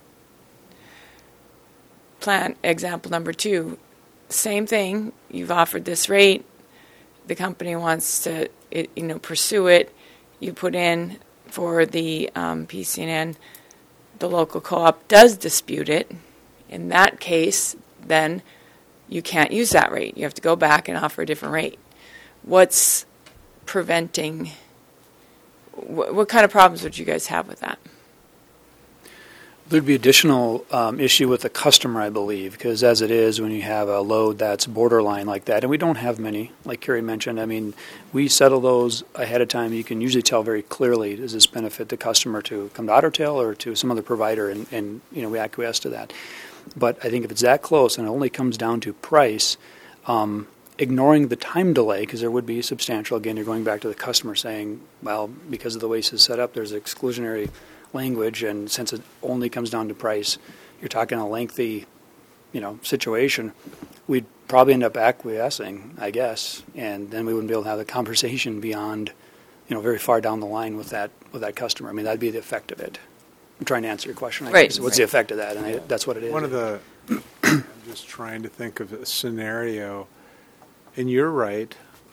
Example number 2, same thing, you've offered this rate, the company wants to pursue it, you put in for the PCN, the local co-op does dispute it. In that case, then you can't use that rate. You have to go back and offer a different rate. What's preventing, what kind of problems would you guys have with that? There'd be additional issue with the customer, I believe, because as it is, when you have a load that's borderline like that, and we don't have many, like Carrie mentioned, I mean, we settle those ahead of time. You can usually tell very clearly, does this benefit the customer to come to Otter Tail or to some other provider, and we acquiesce to that. But I think if it's that close and it only comes down to price, ignoring the time delay, because there would be substantial, again, you're going back to the customer saying, well, because of the way this is set up, there's exclusionary language, and since it only comes down to price, you're talking a lengthy, situation, we'd probably end up acquiescing, I guess, and then we wouldn't be able to have the conversation beyond, very far down the line with that customer. I mean, that'd be the effect of it. I'm trying to answer your question. Right. What's the effect of that? And that's what it is. I'm just trying to think of a scenario, and you're right.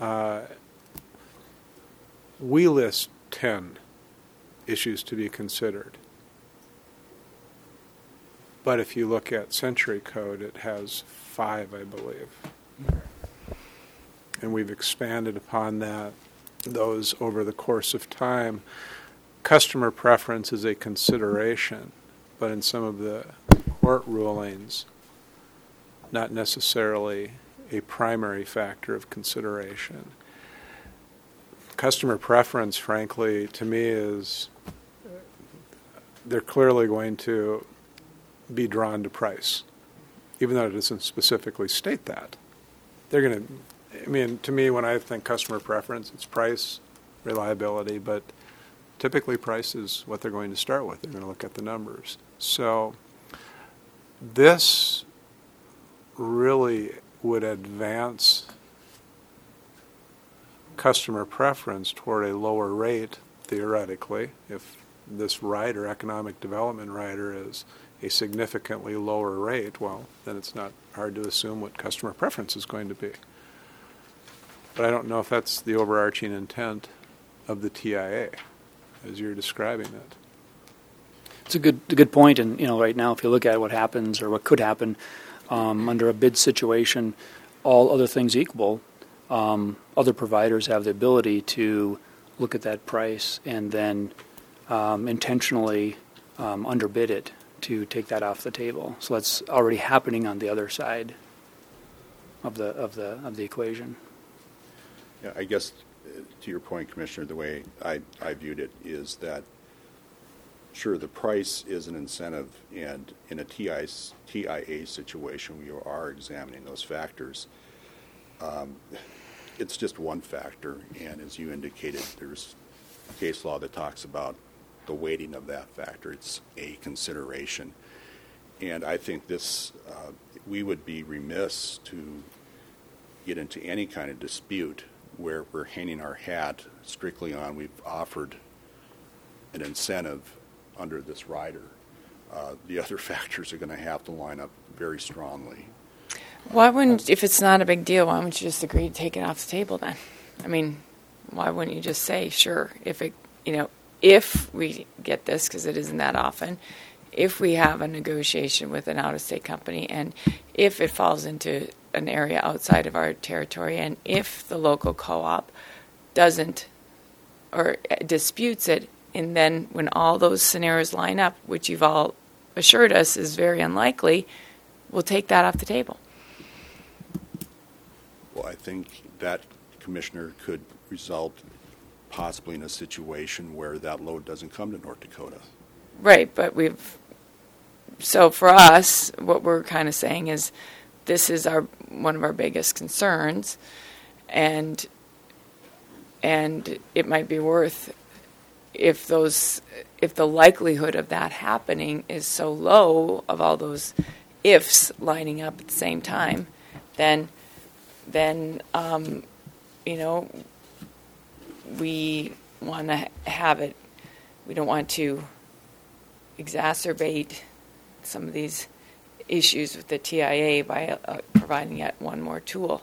We list 10 issues to be considered. But if you look at Century Code, it has 5, I believe. And we've expanded upon those over the course of time. Customer preference is a consideration, but in some of the court rulings, not necessarily a primary factor of consideration. Customer preference, frankly, to me is they're clearly going to be drawn to price, even though it doesn't specifically state that. They're going to, to me, when I think customer preference, it's price, reliability, but typically price is what they're going to start with. They're going to look at the numbers. So this really would advance customer preference toward a lower rate, theoretically. If this rider, economic development rider, is a significantly lower rate, well, then it's not hard to assume what customer preference is going to be. But I don't know if that's the overarching intent of the TIA, as you're describing it. It's a good point, and right now, if you look at what happens or what could happen under a bid situation, all other things equal, other providers have the ability to look at that price and then intentionally underbid it to take that off the table. So that's already happening on the other side of the equation. Yeah, I guess to your point, Commissioner, the way I viewed it is that, sure, the price is an incentive, and in a TIA situation, we are examining those factors. It's just one factor, and as you indicated, there's case law that talks about the weighting of that factor. It's a consideration. And I think we would be remiss to get into any kind of dispute where we're hanging our hat strictly on we've offered an incentive under this rider. The other factors are going to have to line up very strongly. Why wouldn't, if it's not a big deal, why wouldn't you just agree to take it off the table then? I mean, why wouldn't you just say, sure, if we get this, because it isn't that often, if we have a negotiation with an out-of-state company, and if it falls into an area outside of our territory, and if the local co-op doesn't or disputes it, and then when all those scenarios line up, which you've all assured us is very unlikely, we'll take that off the table. Well, I think that, Commissioner, could result possibly in a situation where that load doesn't come to North Dakota. Right, but so for us, what we're kind of saying is this is one of our biggest concerns, and it might be worth, if the likelihood of that happening is so low, of all those ifs lining up at the same time, then we want to have it. We don't want to exacerbate some of these issues with the TIA by providing yet one more tool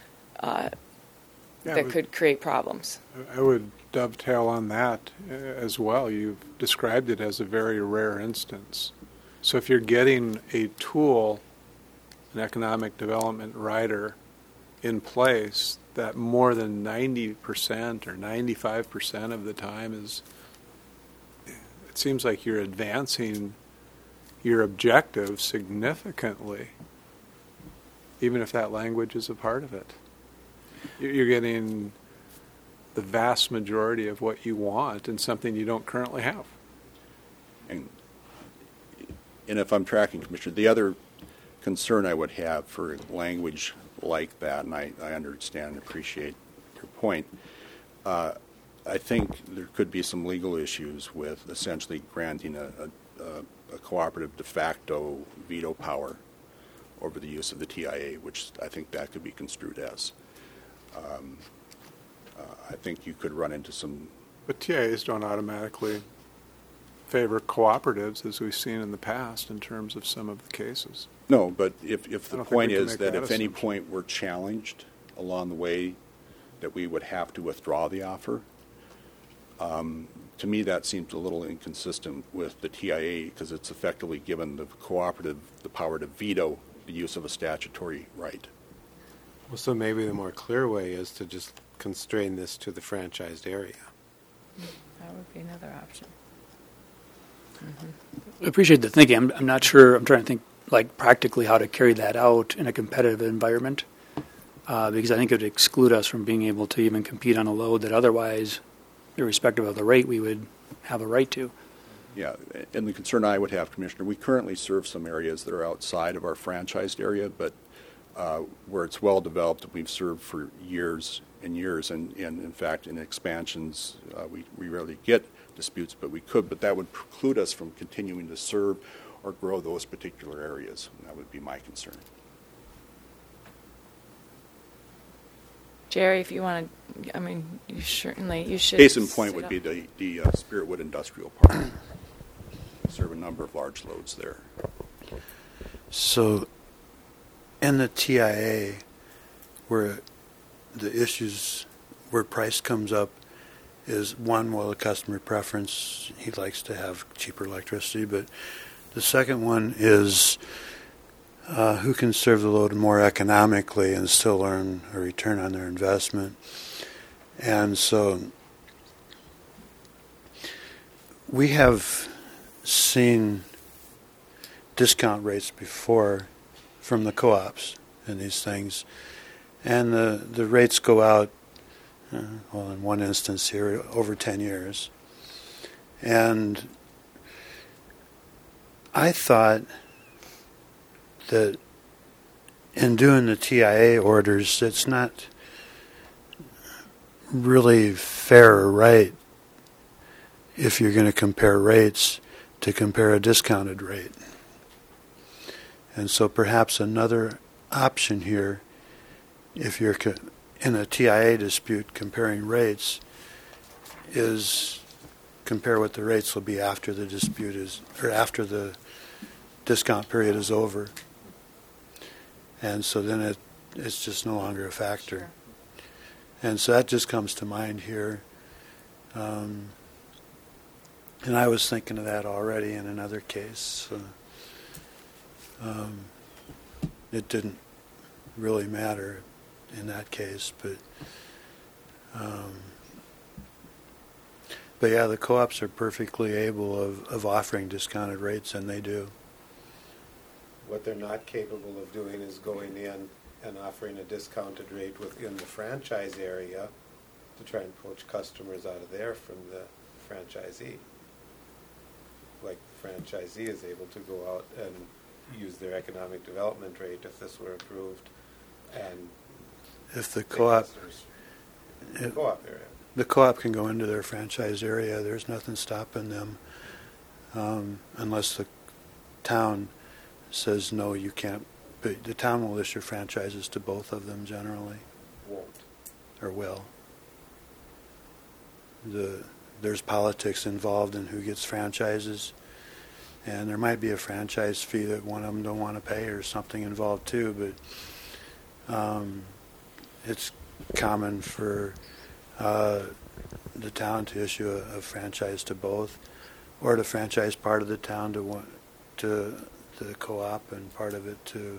that could create problems. I would dovetail on that as well. You've described it as a very rare instance. So if you're getting a tool, an economic development rider, in place that more than 90% or 95% of the time it seems like you're advancing your objective significantly, even if that language is a part of it. You're getting the vast majority of what you want in something you don't currently have. And if I'm tracking, Commissioner, the other concern I would have for language like that, and I understand and appreciate your point, I think there could be some legal issues with essentially granting a cooperative de facto veto power over the use of the TIA, which I think that could be construed as. I think you could run into some... But TIAs don't automatically favor cooperatives, as we've seen in the past in terms of some of the cases. No, but if the point is that that if any assumption. point we're challenged along the way, that we would have to withdraw the offer, to me that seems a little inconsistent with the TIA, because it's effectively given the cooperative the power to veto the use of a statutory right. Well, so maybe the more clear way is to just constrain this to the franchised area. That would be another option. I appreciate the thinking. I'm not sure. I'm trying to think like practically how to carry that out in a competitive environment, because I think it would exclude us from being able to even compete on a load that otherwise, irrespective of the rate, we would have a right to. Yeah, and the concern I would have, Commissioner, we currently serve some areas that are outside of our franchised area, but where it's well developed, we've served for years and years, and in fact, in expansions, we rarely get disputes, but we could, but that would preclude us from continuing to serve or grow those particular areas, and that would be my concern. Jerry, if you want to, I mean, you should. Case in point would be the Spiritwood Industrial Park. We serve a number of large loads there. So, in the TIA, where the issues where price comes up is one, well, the customer preference, he likes to have cheaper electricity, but the second one is who can serve the load more economically and still earn a return on their investment. And so we have seen discount rates before from the co-ops and these things, and the rates go out, well, in one instance here, over 10 years. And I thought that in doing the TIA orders, it's not really fair or right if you're going to compare rates to compare a discounted rate. And so perhaps another option here, if you're in a TIA dispute comparing rates, is compare what the rates will be after the dispute is, or after the discount period is over. And so then it's just no longer a factor. And so that just comes to mind here. And I was thinking of that already in another case. It didn't really matter in that case, but yeah, the co-ops are perfectly able of offering discounted rates, and they do. What they're not capable of doing is going in and offering a discounted rate within the franchise area to try and poach customers out of there from the franchisee. Like the franchisee is able to go out and use their economic development rate if this were approved, and If the take co-op, customers in the co-op area. the co-op can go into their franchise area, there's nothing stopping them, unless the town says, no, you can't. But the town will issue franchises to both of them generally, Won't. or will. There's politics involved in who gets franchises, and there might be a franchise fee that one of them don't want to pay or something involved too, but it's common for the town to issue a franchise to both, or to franchise part of the town to the co-op and part of it to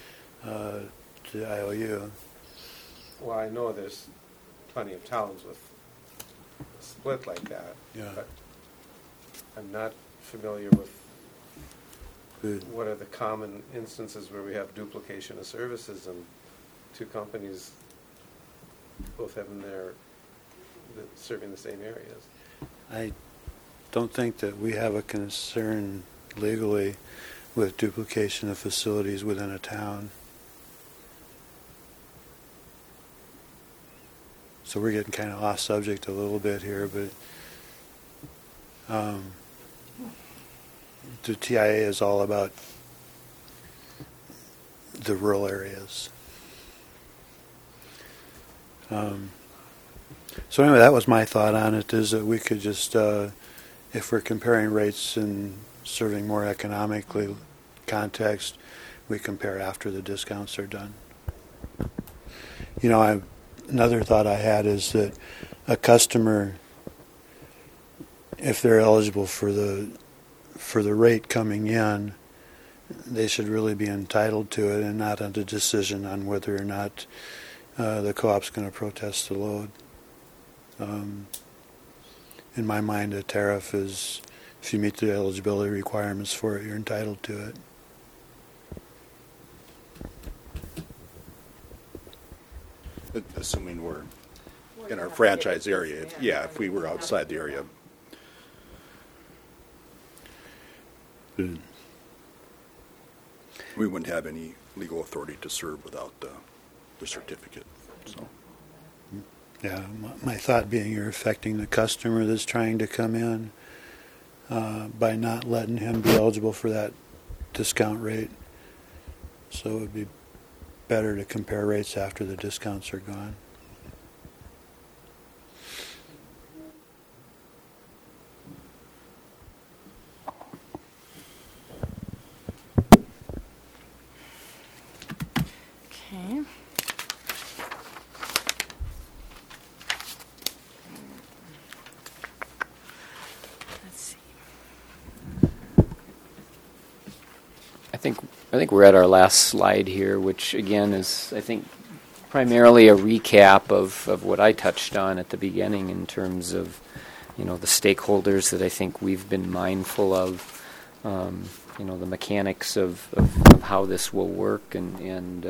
IOU. Well, I know there's plenty of towns with a split like that, Yeah. but I'm not familiar with Good. what are the common instances where we have duplication of services and two companies both having serving the same areas. I don't think that we have a concern legally with duplication of facilities within a town. So we're getting kind of off subject a little bit here, but the TIA is all about the rural areas. So anyway, that was my thought on it, is that we could just, if we're comparing rates and serving more economically context, we compare after the discounts are done. You know, another thought I had is that a customer, if they're eligible for the rate coming in, they should really be entitled to it and not under decision on whether or not the co-op's going to protest the load. In my mind, a tariff is, if you meet the eligibility requirements for it, you're entitled to it. Assuming we're in our franchise area, yeah, if we were outside the area. Good. We wouldn't have any legal authority to serve without the certificate, so. Yeah, my thought being you're affecting the customer that's trying to come in by not letting him be eligible for that discount rate. So it would be better to compare rates after the discounts are gone. Okay. Let's see. I think we're at our last slide here, which again is, I think, primarily a recap of what I touched on at the beginning in terms of, you know, the stakeholders that I think we've been mindful of, you know, the mechanics of how this will work, and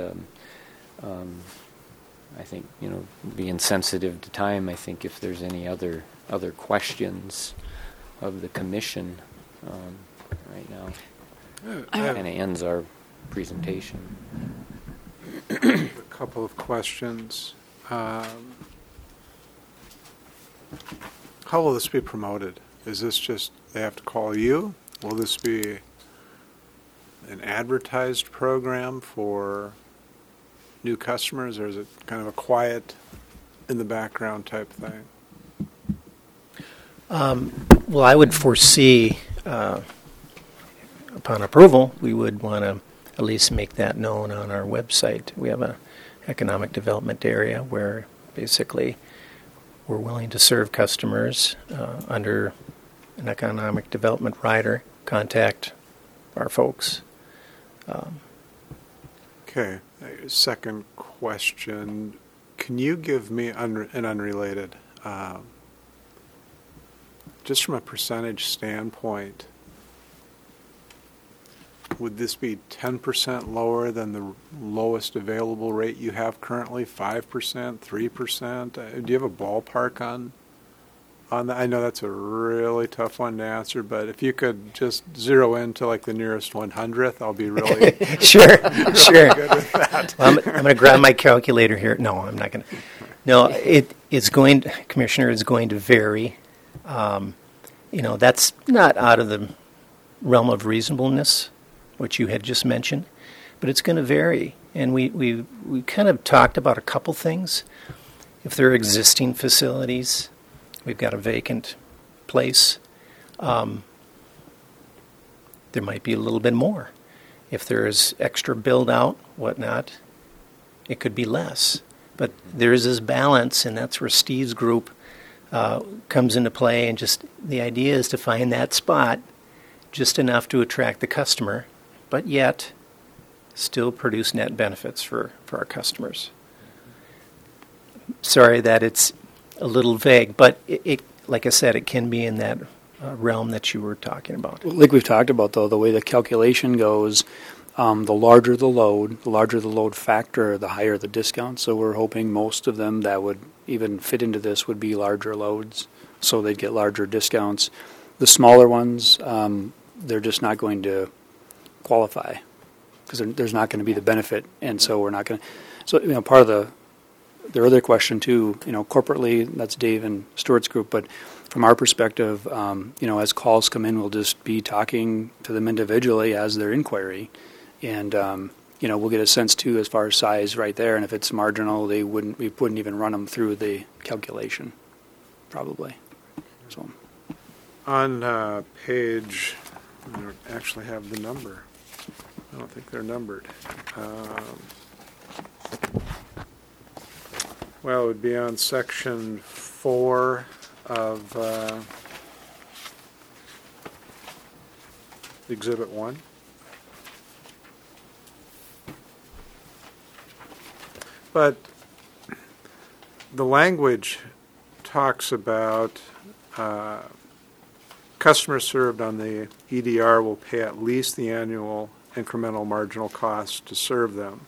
I think, you know, being sensitive to time, I think if there's any other questions of the commission right now, kind of ends our presentation. A couple of questions. How will this be promoted? Is this just they have to call you? Will this be an advertised program for new customers, or is it kind of a quiet, in the background type thing? Well, I would foresee, upon approval, we would want to at least make that known on our website. We have an economic development area where basically we're willing to serve customers under an economic development rider. Contact our folks. Okay. Second question. Can you give me an unrelated, just from a percentage standpoint, would this be 10% lower than the lowest available rate you have currently? 5%, 3%? Do you have a ballpark on that? I know that's a really tough one to answer, but if you could just zero into like the nearest 100th, I'll be really Sure. good with that. Well, I'm going to grab my calculator here. No, I'm not going to. No, it's going to, Commissioner, is going to vary. That's not out of the realm of reasonableness, which you had just mentioned, but it's going to vary. And we kind of talked about a couple things. If there are existing facilities, we've got a vacant place, there might be a little bit more. If there is extra build-out, whatnot, it could be less. But there is this balance, and that's where Steve's group comes into play. And just the idea is to find that spot just enough to attract the customer, but yet still produce net benefits for our customers. Sorry that it's a little vague, but it like I said, it can be in that realm that you were talking about. Like we've talked about, though, the way the calculation goes, the larger the load factor, the higher the discount. So we're hoping most of them that would even fit into this would be larger loads, so they'd get larger discounts. The smaller ones, they're just not going to qualify because there's not going to be the benefit, and so we're not going to. So part of their other question too, corporately, that's Dave and Stuart's group, but from our perspective, as calls come in, we'll just be talking to them individually as their inquiry. And, we'll get a sense, too, as far as size right there. And if it's marginal, we wouldn't even run them through the calculation, probably. So on page, I don't actually have the number. I don't think they're numbered. Well, it would be on section 4 of Exhibit 1. But the language talks about customers served on the EDR will pay at least the annual incremental marginal cost to serve them.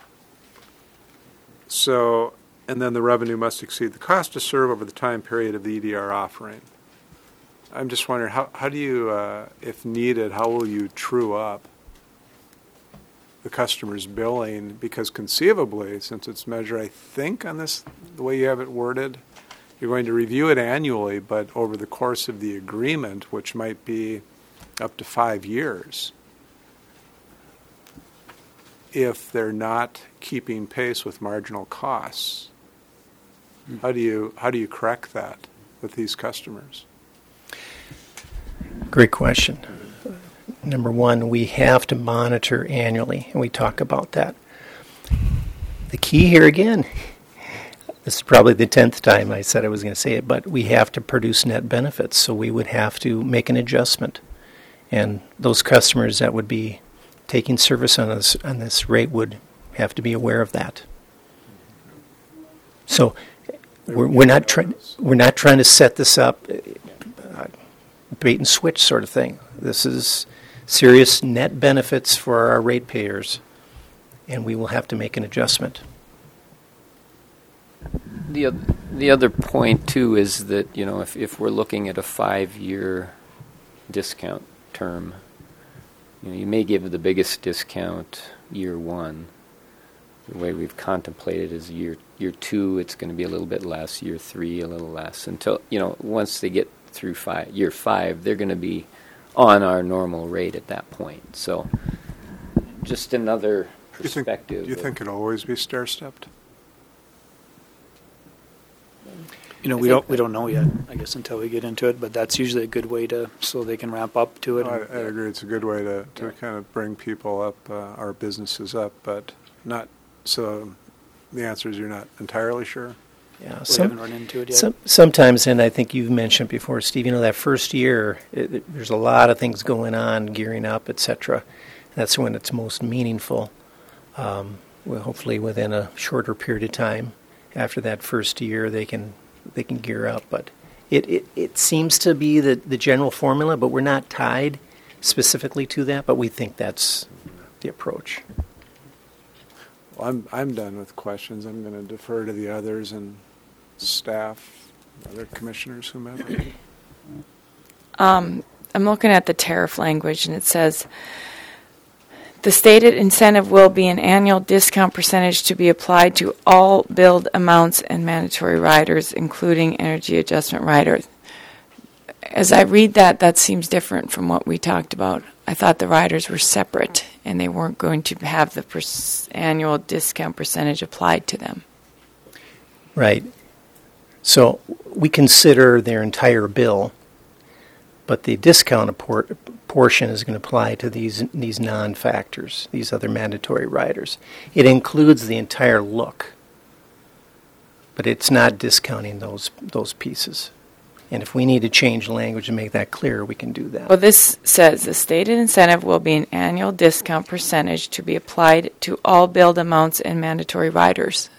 So, and then the revenue must exceed the cost to serve over the time period of the EDR offering. I'm just wondering, how do you, if needed, how will you true up the customer's billing? Because conceivably, since it's measured, I think on this, the way you have it worded, you're going to review it annually, but over the course of the agreement, which might be up to 5 years, if they're not keeping pace with marginal costs. How do you correct that with these customers? Great question. Number one, we have to monitor annually, and we talk about that. The key here again, this is probably the 10th time I said I was going to say it, but we have to produce net benefits, so we would have to make an adjustment. And those customers that would be taking service on this rate would have to be aware of that. So we're not trying to set this up bait and switch sort of thing. This is serious net benefits for our ratepayers, and we will have to make an adjustment. The other point too is that if we're looking at a 5-year discount term, you may give the biggest discount year 1. The way we've contemplated is year 2, it's going to be a little bit less. Year 3, a little less. Until once they get through year 5, they're going to be on our normal rate at that point. So, just another perspective. Do you think it'll always be stair-stepped? We don't know yet, I guess, until we get into it. But that's usually a good way so they can ramp up to it. I agree. It's a good way to kind of bring people up, our businesses up, but not. So, the answer is you're not entirely sure. Yeah, we haven't run into it yet. Sometimes, and I think you've mentioned before, Steve, that first year, there's a lot of things going on, gearing up, etc. That's when it's most meaningful. Well, hopefully within a shorter period of time, after that first year, they can gear up. But it seems to be the general formula, but we're not tied specifically to that, but we think that's the approach. Well, I'm done with questions. I'm going to defer to the others and staff, other commissioners, whomever. I'm looking at the tariff language, and it says, the stated incentive will be an annual discount percentage to be applied to all billed amounts and mandatory riders, including energy adjustment riders. As I read that, that seems different from what we talked about. I thought the riders were separate, and they weren't going to have the annual discount percentage applied to them. Right. So we consider their entire bill, but the discount portion is going to apply to these non-factors, these other mandatory riders. It includes the entire look, but it's not discounting those pieces. And if we need to change the language and make that clear, we can do that. Well, this says the stated incentive will be an annual discount percentage to be applied to all billed amounts and mandatory riders.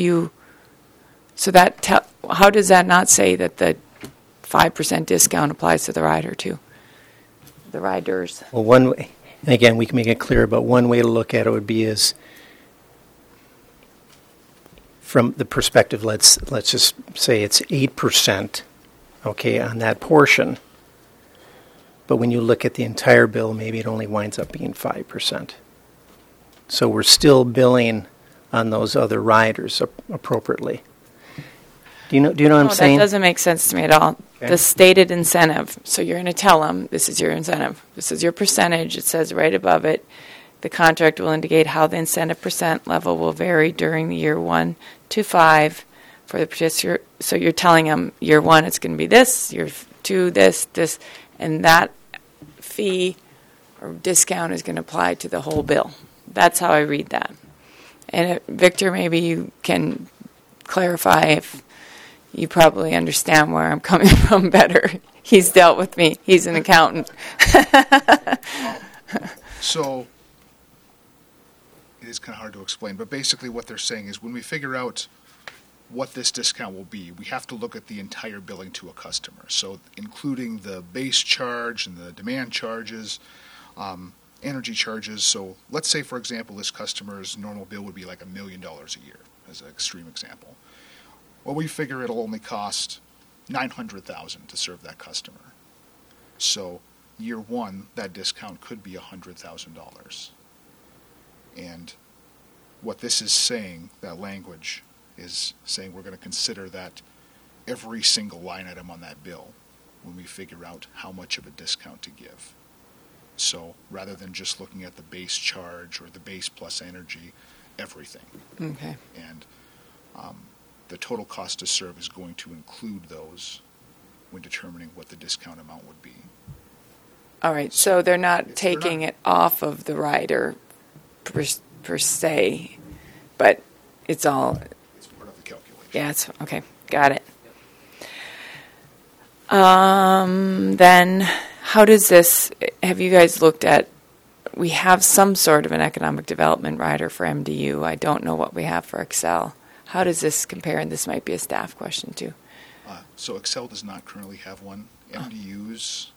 How does that not say that the 5% discount applies to the rider too? The riders. Well, one way, and again, we can make it clear, but one way to look at it would be is from the perspective, let's just say it's 8%, okay, on that portion. But when you look at the entire bill, maybe it only winds up being 5%. So we're still billing on those other riders appropriately. Do you know what I'm saying? That doesn't make sense to me at all. Okay. The stated incentive. So you're going to tell them, this is your incentive. This is your percentage. It says right above it, the contract will indicate how the incentive percent level will vary during the year 1 to 5 for the participant. So you're telling them year 1 it's going to be this, year 2 this, and that fee or discount is going to apply to the whole bill. That's how I read that. And Victor, maybe you can clarify if you probably understand where I'm coming from better. He's dealt with me. He's an accountant. So it is kind of hard to explain, but basically what they're saying is when we figure out what this discount will be, we have to look at the entire billing to a customer. So including the base charge and the demand charges, energy charges. So let's say, for example, this customer's normal bill would be like $1 million a year, as an extreme example. Well, we figure it'll only cost $900,000 to serve that customer. So year 1, that discount could be $100,000. And what this is saying, that language, is saying we're going to consider that every single line item on that bill when we figure out how much of a discount to give. So rather than just looking at the base charge or the base plus energy, everything. Okay. And the total cost to serve is going to include those when determining what the discount amount would be. All right. So they're not taking it off of the rider per se, but it's all. It's part of the calculation. Yeah. It's okay. Got it. Then how does this? Have you guys looked at? We have some sort of an economic development rider for MDU. I don't know what we have for Excel. How does this compare? And this might be a staff question too. So Excel does not currently have one. MDU's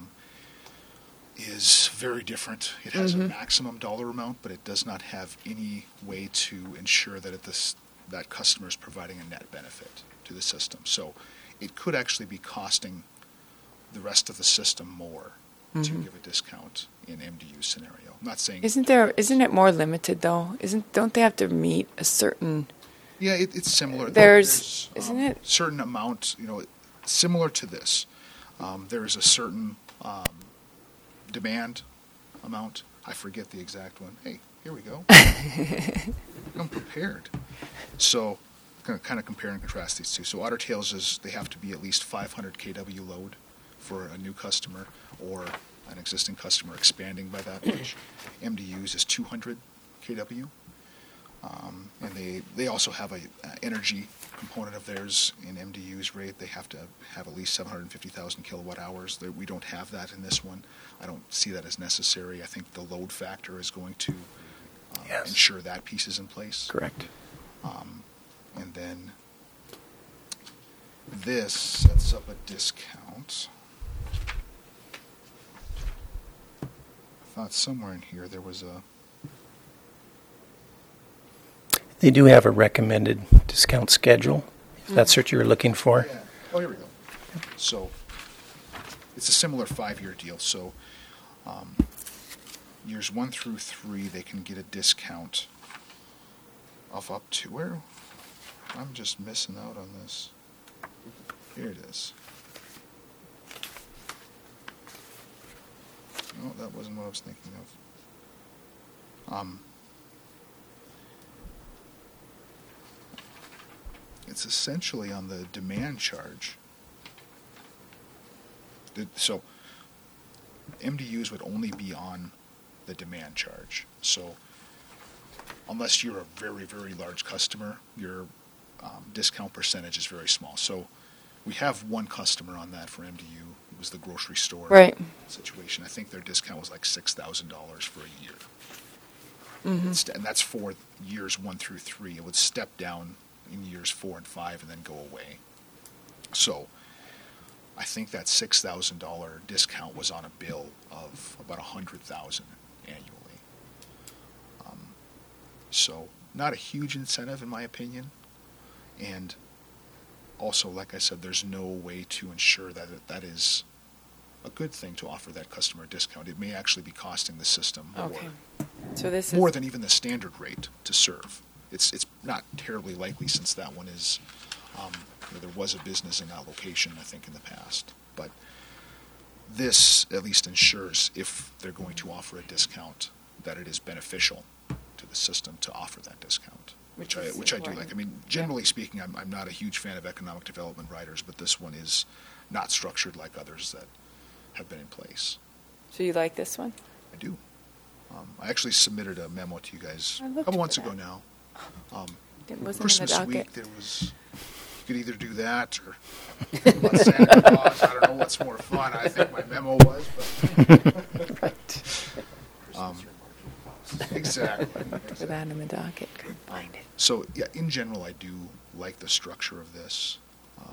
is very different. It has a maximum dollar amount, but it does not have any way to ensure that that customer is providing a net benefit to the system. So it could actually be costing the rest of the system more to give a discount in MDU scenario. I'm not saying Isn't it more limited though? Don't they have to meet a certain? Yeah, it's similar. There's isn't it? Certain amount, similar to this. There is a certain demand amount. I forget the exact one. Hey, here we go. I'm prepared. So, kind of compare and contrast these two. So Otter Tails is they have to be at least 500 kW load for a new customer or an existing customer expanding by that much. MDUs is 200 kW. And they also have a energy component of theirs in MDU's rate. They have to have at least 750,000 kilowatt hours. We don't have that in this one. I don't see that as necessary. I think the load factor is going to ensure that piece is in place. Correct. And then this sets up a discount. thought somewhere in here there was a... They do have a recommended discount schedule, if that's what you're looking for. Yeah. Oh, here we go. So it's a similar 5-year deal. So years 1 through 3, they can get a discount of up to where? I'm just missing out on this. Here it is. No, that wasn't what I was thinking of. It's essentially on the demand charge. So MDUs would only be on the demand charge. So unless you're a very, very large customer, your discount percentage is very small. So we have one customer on that for MDU. It was the grocery store situation. I think their discount was like $6,000 for a year. Mm-hmm. And that's for years 1 through 3. It would step down in years 4 and 5 and then go away. So I think that $6,000 discount was on a bill of about $100,000 annually. So not a huge incentive in my opinion. And also, like I said, there's no way to ensure that that is a good thing to offer that customer discount. It may actually be costing the system more, so this more than even the standard rate to serve. It's not terribly likely since that one is, there was a business in that location, I think, in the past. But this at least ensures if they're going to offer a discount that it is beneficial to the system to offer that discount. Which I do like. I mean, generally speaking, I'm not a huge fan of economic development riders, but this one is not structured like others that have been in place. So you like this one? I do. I actually submitted a memo to you guys a couple months ago now. Christmas week, there was, you could either do that or Santa Claus. I don't know what's more fun. I think my memo was, but exactly. For that in the docket, couldn't find it. So yeah, in general, I do like the structure of this. I'm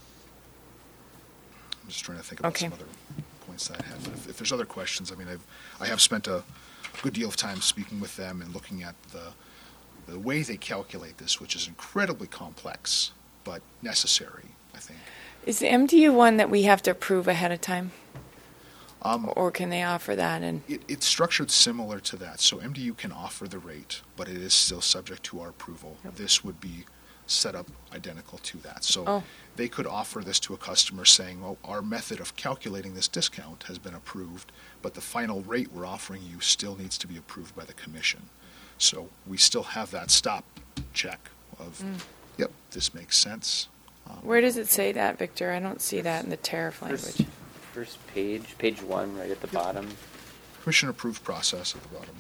just trying to think about some other points that I have. But if there's other questions, I mean, I have spent a good deal of time speaking with them and looking at the way they calculate this, which is incredibly complex but necessary, I think. Is the MDU one that we have to approve ahead of time? Or can they offer that? And it's structured similar to that. So MDU can offer the rate, but it is still subject to our approval. Yep. This would be set up identical to that. So they could offer this to a customer saying, well, our method of calculating this discount has been approved, but the final rate we're offering you still needs to be approved by the commission. So we still have that stop check of, yep, this makes sense. Where does it say that, Victor? I don't see that in the tariff language. First page 1, right at the bottom. Commission approved process at the bottom.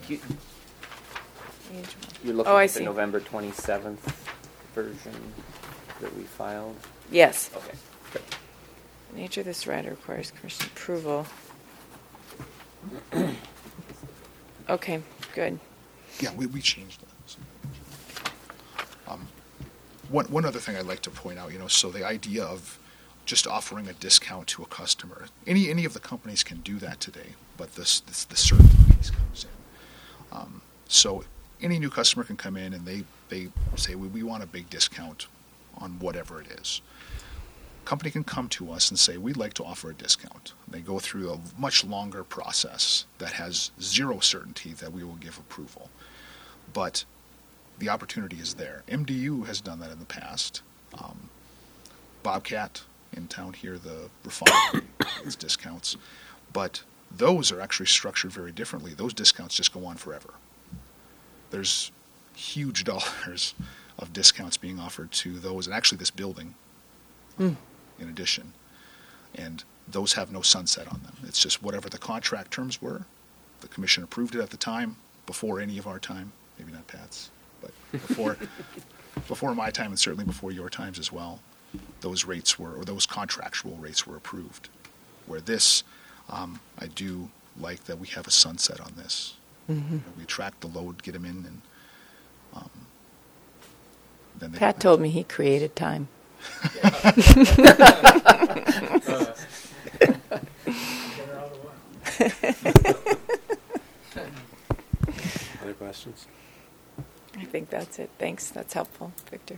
You're looking at the November 27th version that we filed? Yes. Okay. The nature of this rider requires commission approval. Okay, good. Yeah, we changed that. One other thing I'd like to point out, so the idea of just offering a discount to a customer, any of the companies can do that today, but the certain piece comes in. So any new customer can come in and they say, we want a big discount on whatever it is. Company can come to us and say, we'd like to offer a discount. They go through a much longer process that has zero certainty that we will give approval. But the opportunity is there. MDU has done that in the past. Bobcat in town here, the refinery, its discounts. But those are actually structured very differently. Those discounts just go on forever. There's huge dollars of discounts being offered to those, and actually this building in addition. And those have no sunset on them. It's just whatever the contract terms were. The commission approved it at the time, before any of our time. Maybe not Pat's, but before my time and certainly before your times as well. Those rates were, or those contractual rates were approved. Where this, I do like that we have a sunset on this. Mm-hmm. We attract the load, get them in, and then they Pat told me he created time. questions? I think that's it. Thanks. That's helpful, Victor.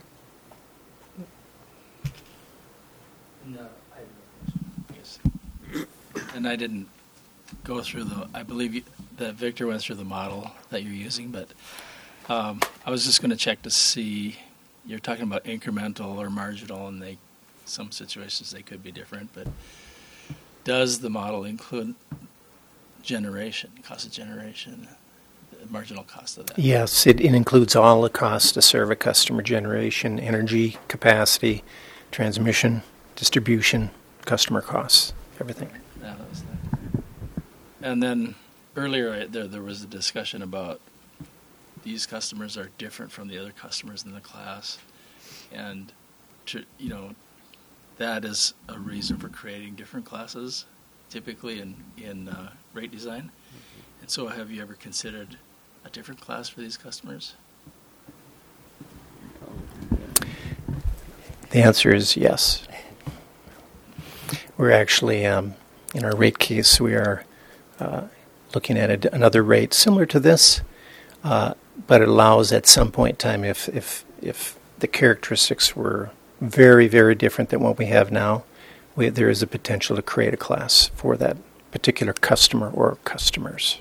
No, yes. And I didn't go through I believe that Victor went through the model that you're using, but I was just going to check to see, you're talking about incremental or marginal, and some situations they could be different, but does the model include cost of generation, the marginal cost of that? Yes, it includes all the costs to serve a customer: generation, energy, capacity, transmission, distribution, customer costs, everything. Yeah, that was that. And then earlier there was a discussion about these customers are different from the other customers in the class, and that is a reason for creating different classes, typically in rate design. And so, have you ever considered a different class for these customers? The answer is yes. We're actually, in our rate case, we are looking at another rate similar to this, but it allows at some point in time, if the characteristics were very, very different than what we have now, there is a potential to create a class for that particular customer or customers.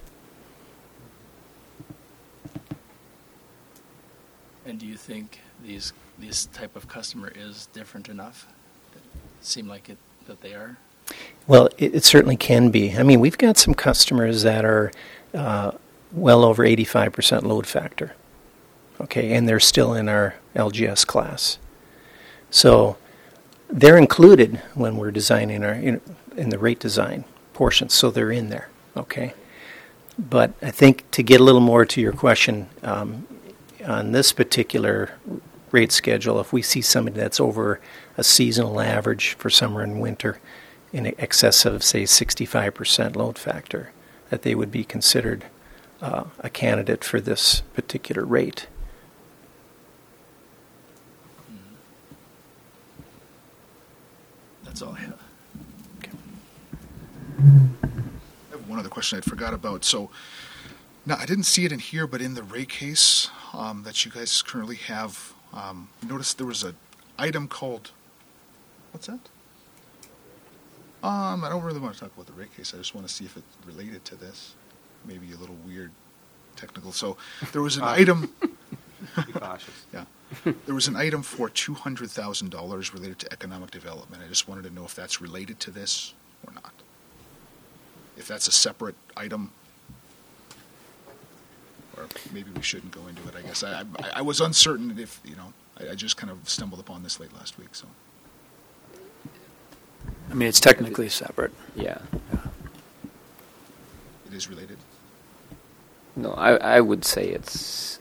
And do you think this type of customer is different enough? Seem like that they are? Well, it certainly can be. I mean, we've got some customers that are well over 85% load factor, okay, and they're still in our LGS class. So they're included when we're designing in the rate design portion, so they're in there, okay. But I think to get a little more to your question, on this particular rate schedule, if we see somebody that's over a seasonal average for summer and winter in excess of, say, 65% load factor, that they would be considered a candidate for this particular rate. That's all I have. Okay. I have one other question I forgot about. So, now I didn't see it in here, but in the rate case that you guys currently have, notice there was an item called, what's that? I don't really want to talk about the rate case. I just want to see if it's related to this. Maybe a little weird, technical. So there was an item. Be cautious. Yeah. There was an item for $200,000 related to economic development. I just wanted to know if that's related to this or not. If that's a separate item, or maybe we shouldn't go into it. I guess I was uncertain if I just kind of stumbled upon this late last week. So. I mean, it's technically separate. Yeah. It is related? No, I would say it's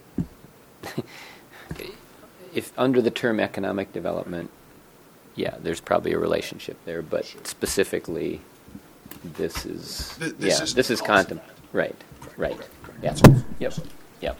if under the term economic development, yeah, there's probably a relationship there, but specifically, this is this is right, yeah, yep.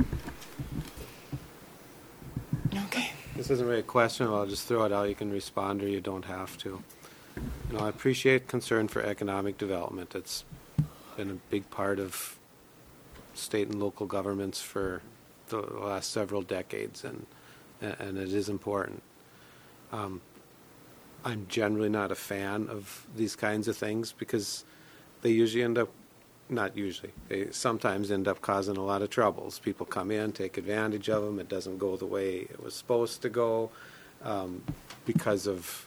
Okay. This isn't really a question. I'll just throw it out. You can respond or you don't have to. I appreciate concern for economic development. It's been a big part of state and local governments for the last several decades, and it is important. I'm generally not a fan of these kinds of things because they usually they sometimes end up causing a lot of troubles. People come in, take advantage of them. It doesn't go the way it was supposed to go because of,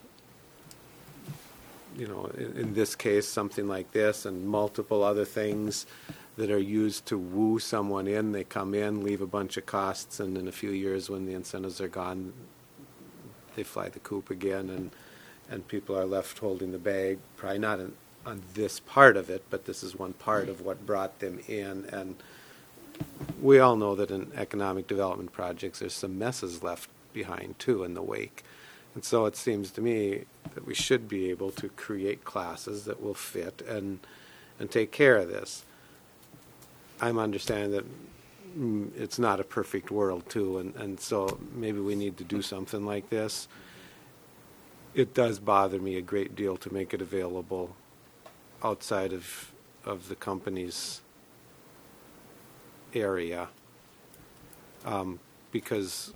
in this case, something like this and multiple other things that are used to woo someone in. They come in, leave a bunch of costs, and in a few years when the incentives are gone, they fly the coop again, and people are left holding the bag, probably not on this part of it, but this is one part of what brought them in. And we all know that in economic development projects, there's some messes left behind, too, in the wake. And so it seems to me that we should be able to create classes that will fit and take care of this. I'm understanding that it's not a perfect world, too, and so maybe we need to do something like this. It does bother me a great deal to make it available outside of the company's area because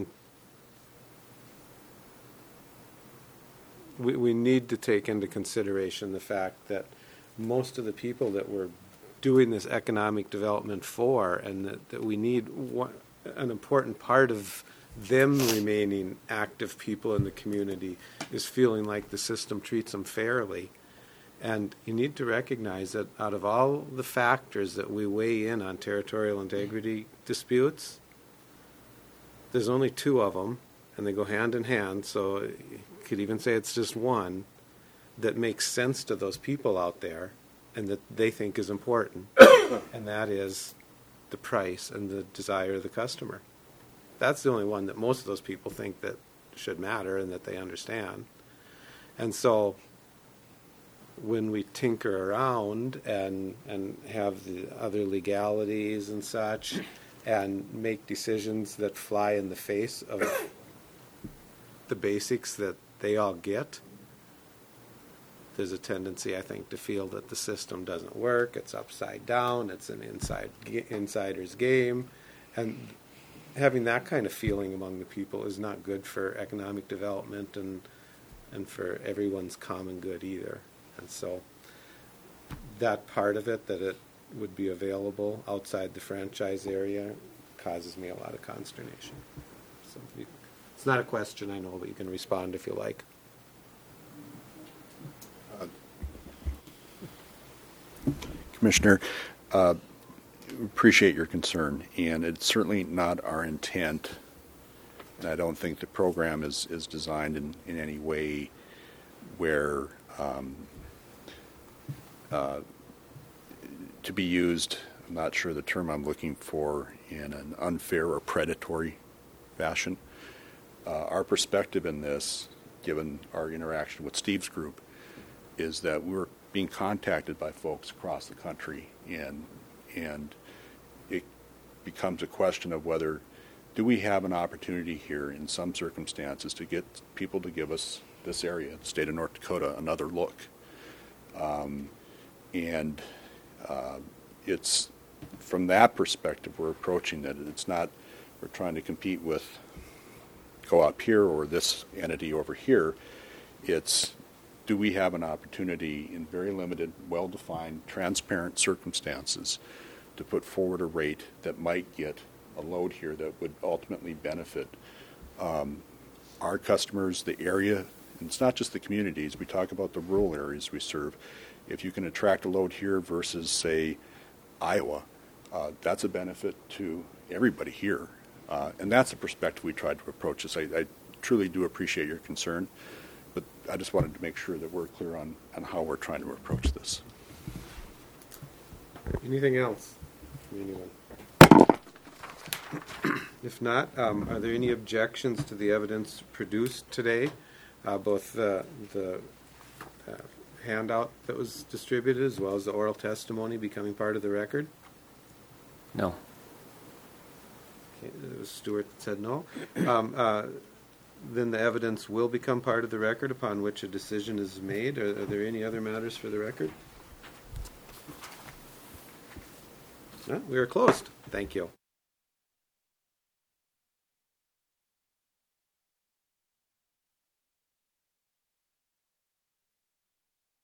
we need to take into consideration the fact that most of the people that we're doing this economic development for, and that we need an important part of them remaining active people in the community, is feeling like the system treats them fairly. And you need to recognize that out of all the factors that we weigh in on territorial integrity disputes, there's only 2 of them, and they go hand in hand, so you could even say it's just one, that makes sense to those people out there and that they think is important, and that is the price and the desire of the customer. That's the only one that most of those people think that should matter and that they understand. And so when we tinker around and have the other legalities and such and make decisions that fly in the face of the basics that they all get, there's a tendency, I think, to feel that the system doesn't work, it's upside down, it's an insider's game, and having that kind of feeling among the people is not good for economic development and for everyone's common good either. And so that part of it, that it would be available outside the franchise area, causes me a lot of consternation. So it's not a question, I know, but you can respond if you like. Commissioner, appreciate your concern, and it's certainly not our intent. I don't think the program is designed in any way where to be used, I'm not sure the term I'm looking for, in an unfair or predatory fashion. Our perspective in this, given our interaction with Steve's group, is that we're being contacted by folks across the country, and it becomes a question of whether do we have an opportunity here in some circumstances to get people to give us this area, the state of North Dakota, another look. It's from that perspective we're approaching it. It's not we're trying to compete with Co-op here or this entity over here. It's do we have an opportunity in very limited, well-defined, transparent circumstances to put forward a rate that might get a load here that would ultimately benefit our customers, the area, and it's not just the communities. We talk about the rural areas we serve. If you can attract a load here versus, say, Iowa, that's a benefit to everybody here. And that's the perspective we tried to approach this. I truly do appreciate your concern, but I just wanted to make sure that we're clear on how we're trying to approach this. Anything else from anyone? If not, are there any objections to the evidence produced today, both the handout that was distributed as well as the oral testimony becoming part of the record? No. Okay, it was Stuart that said no. Then the evidence will become part of the record upon which a decision is made. Are there any other matters for the record? No, we are closed. Thank you.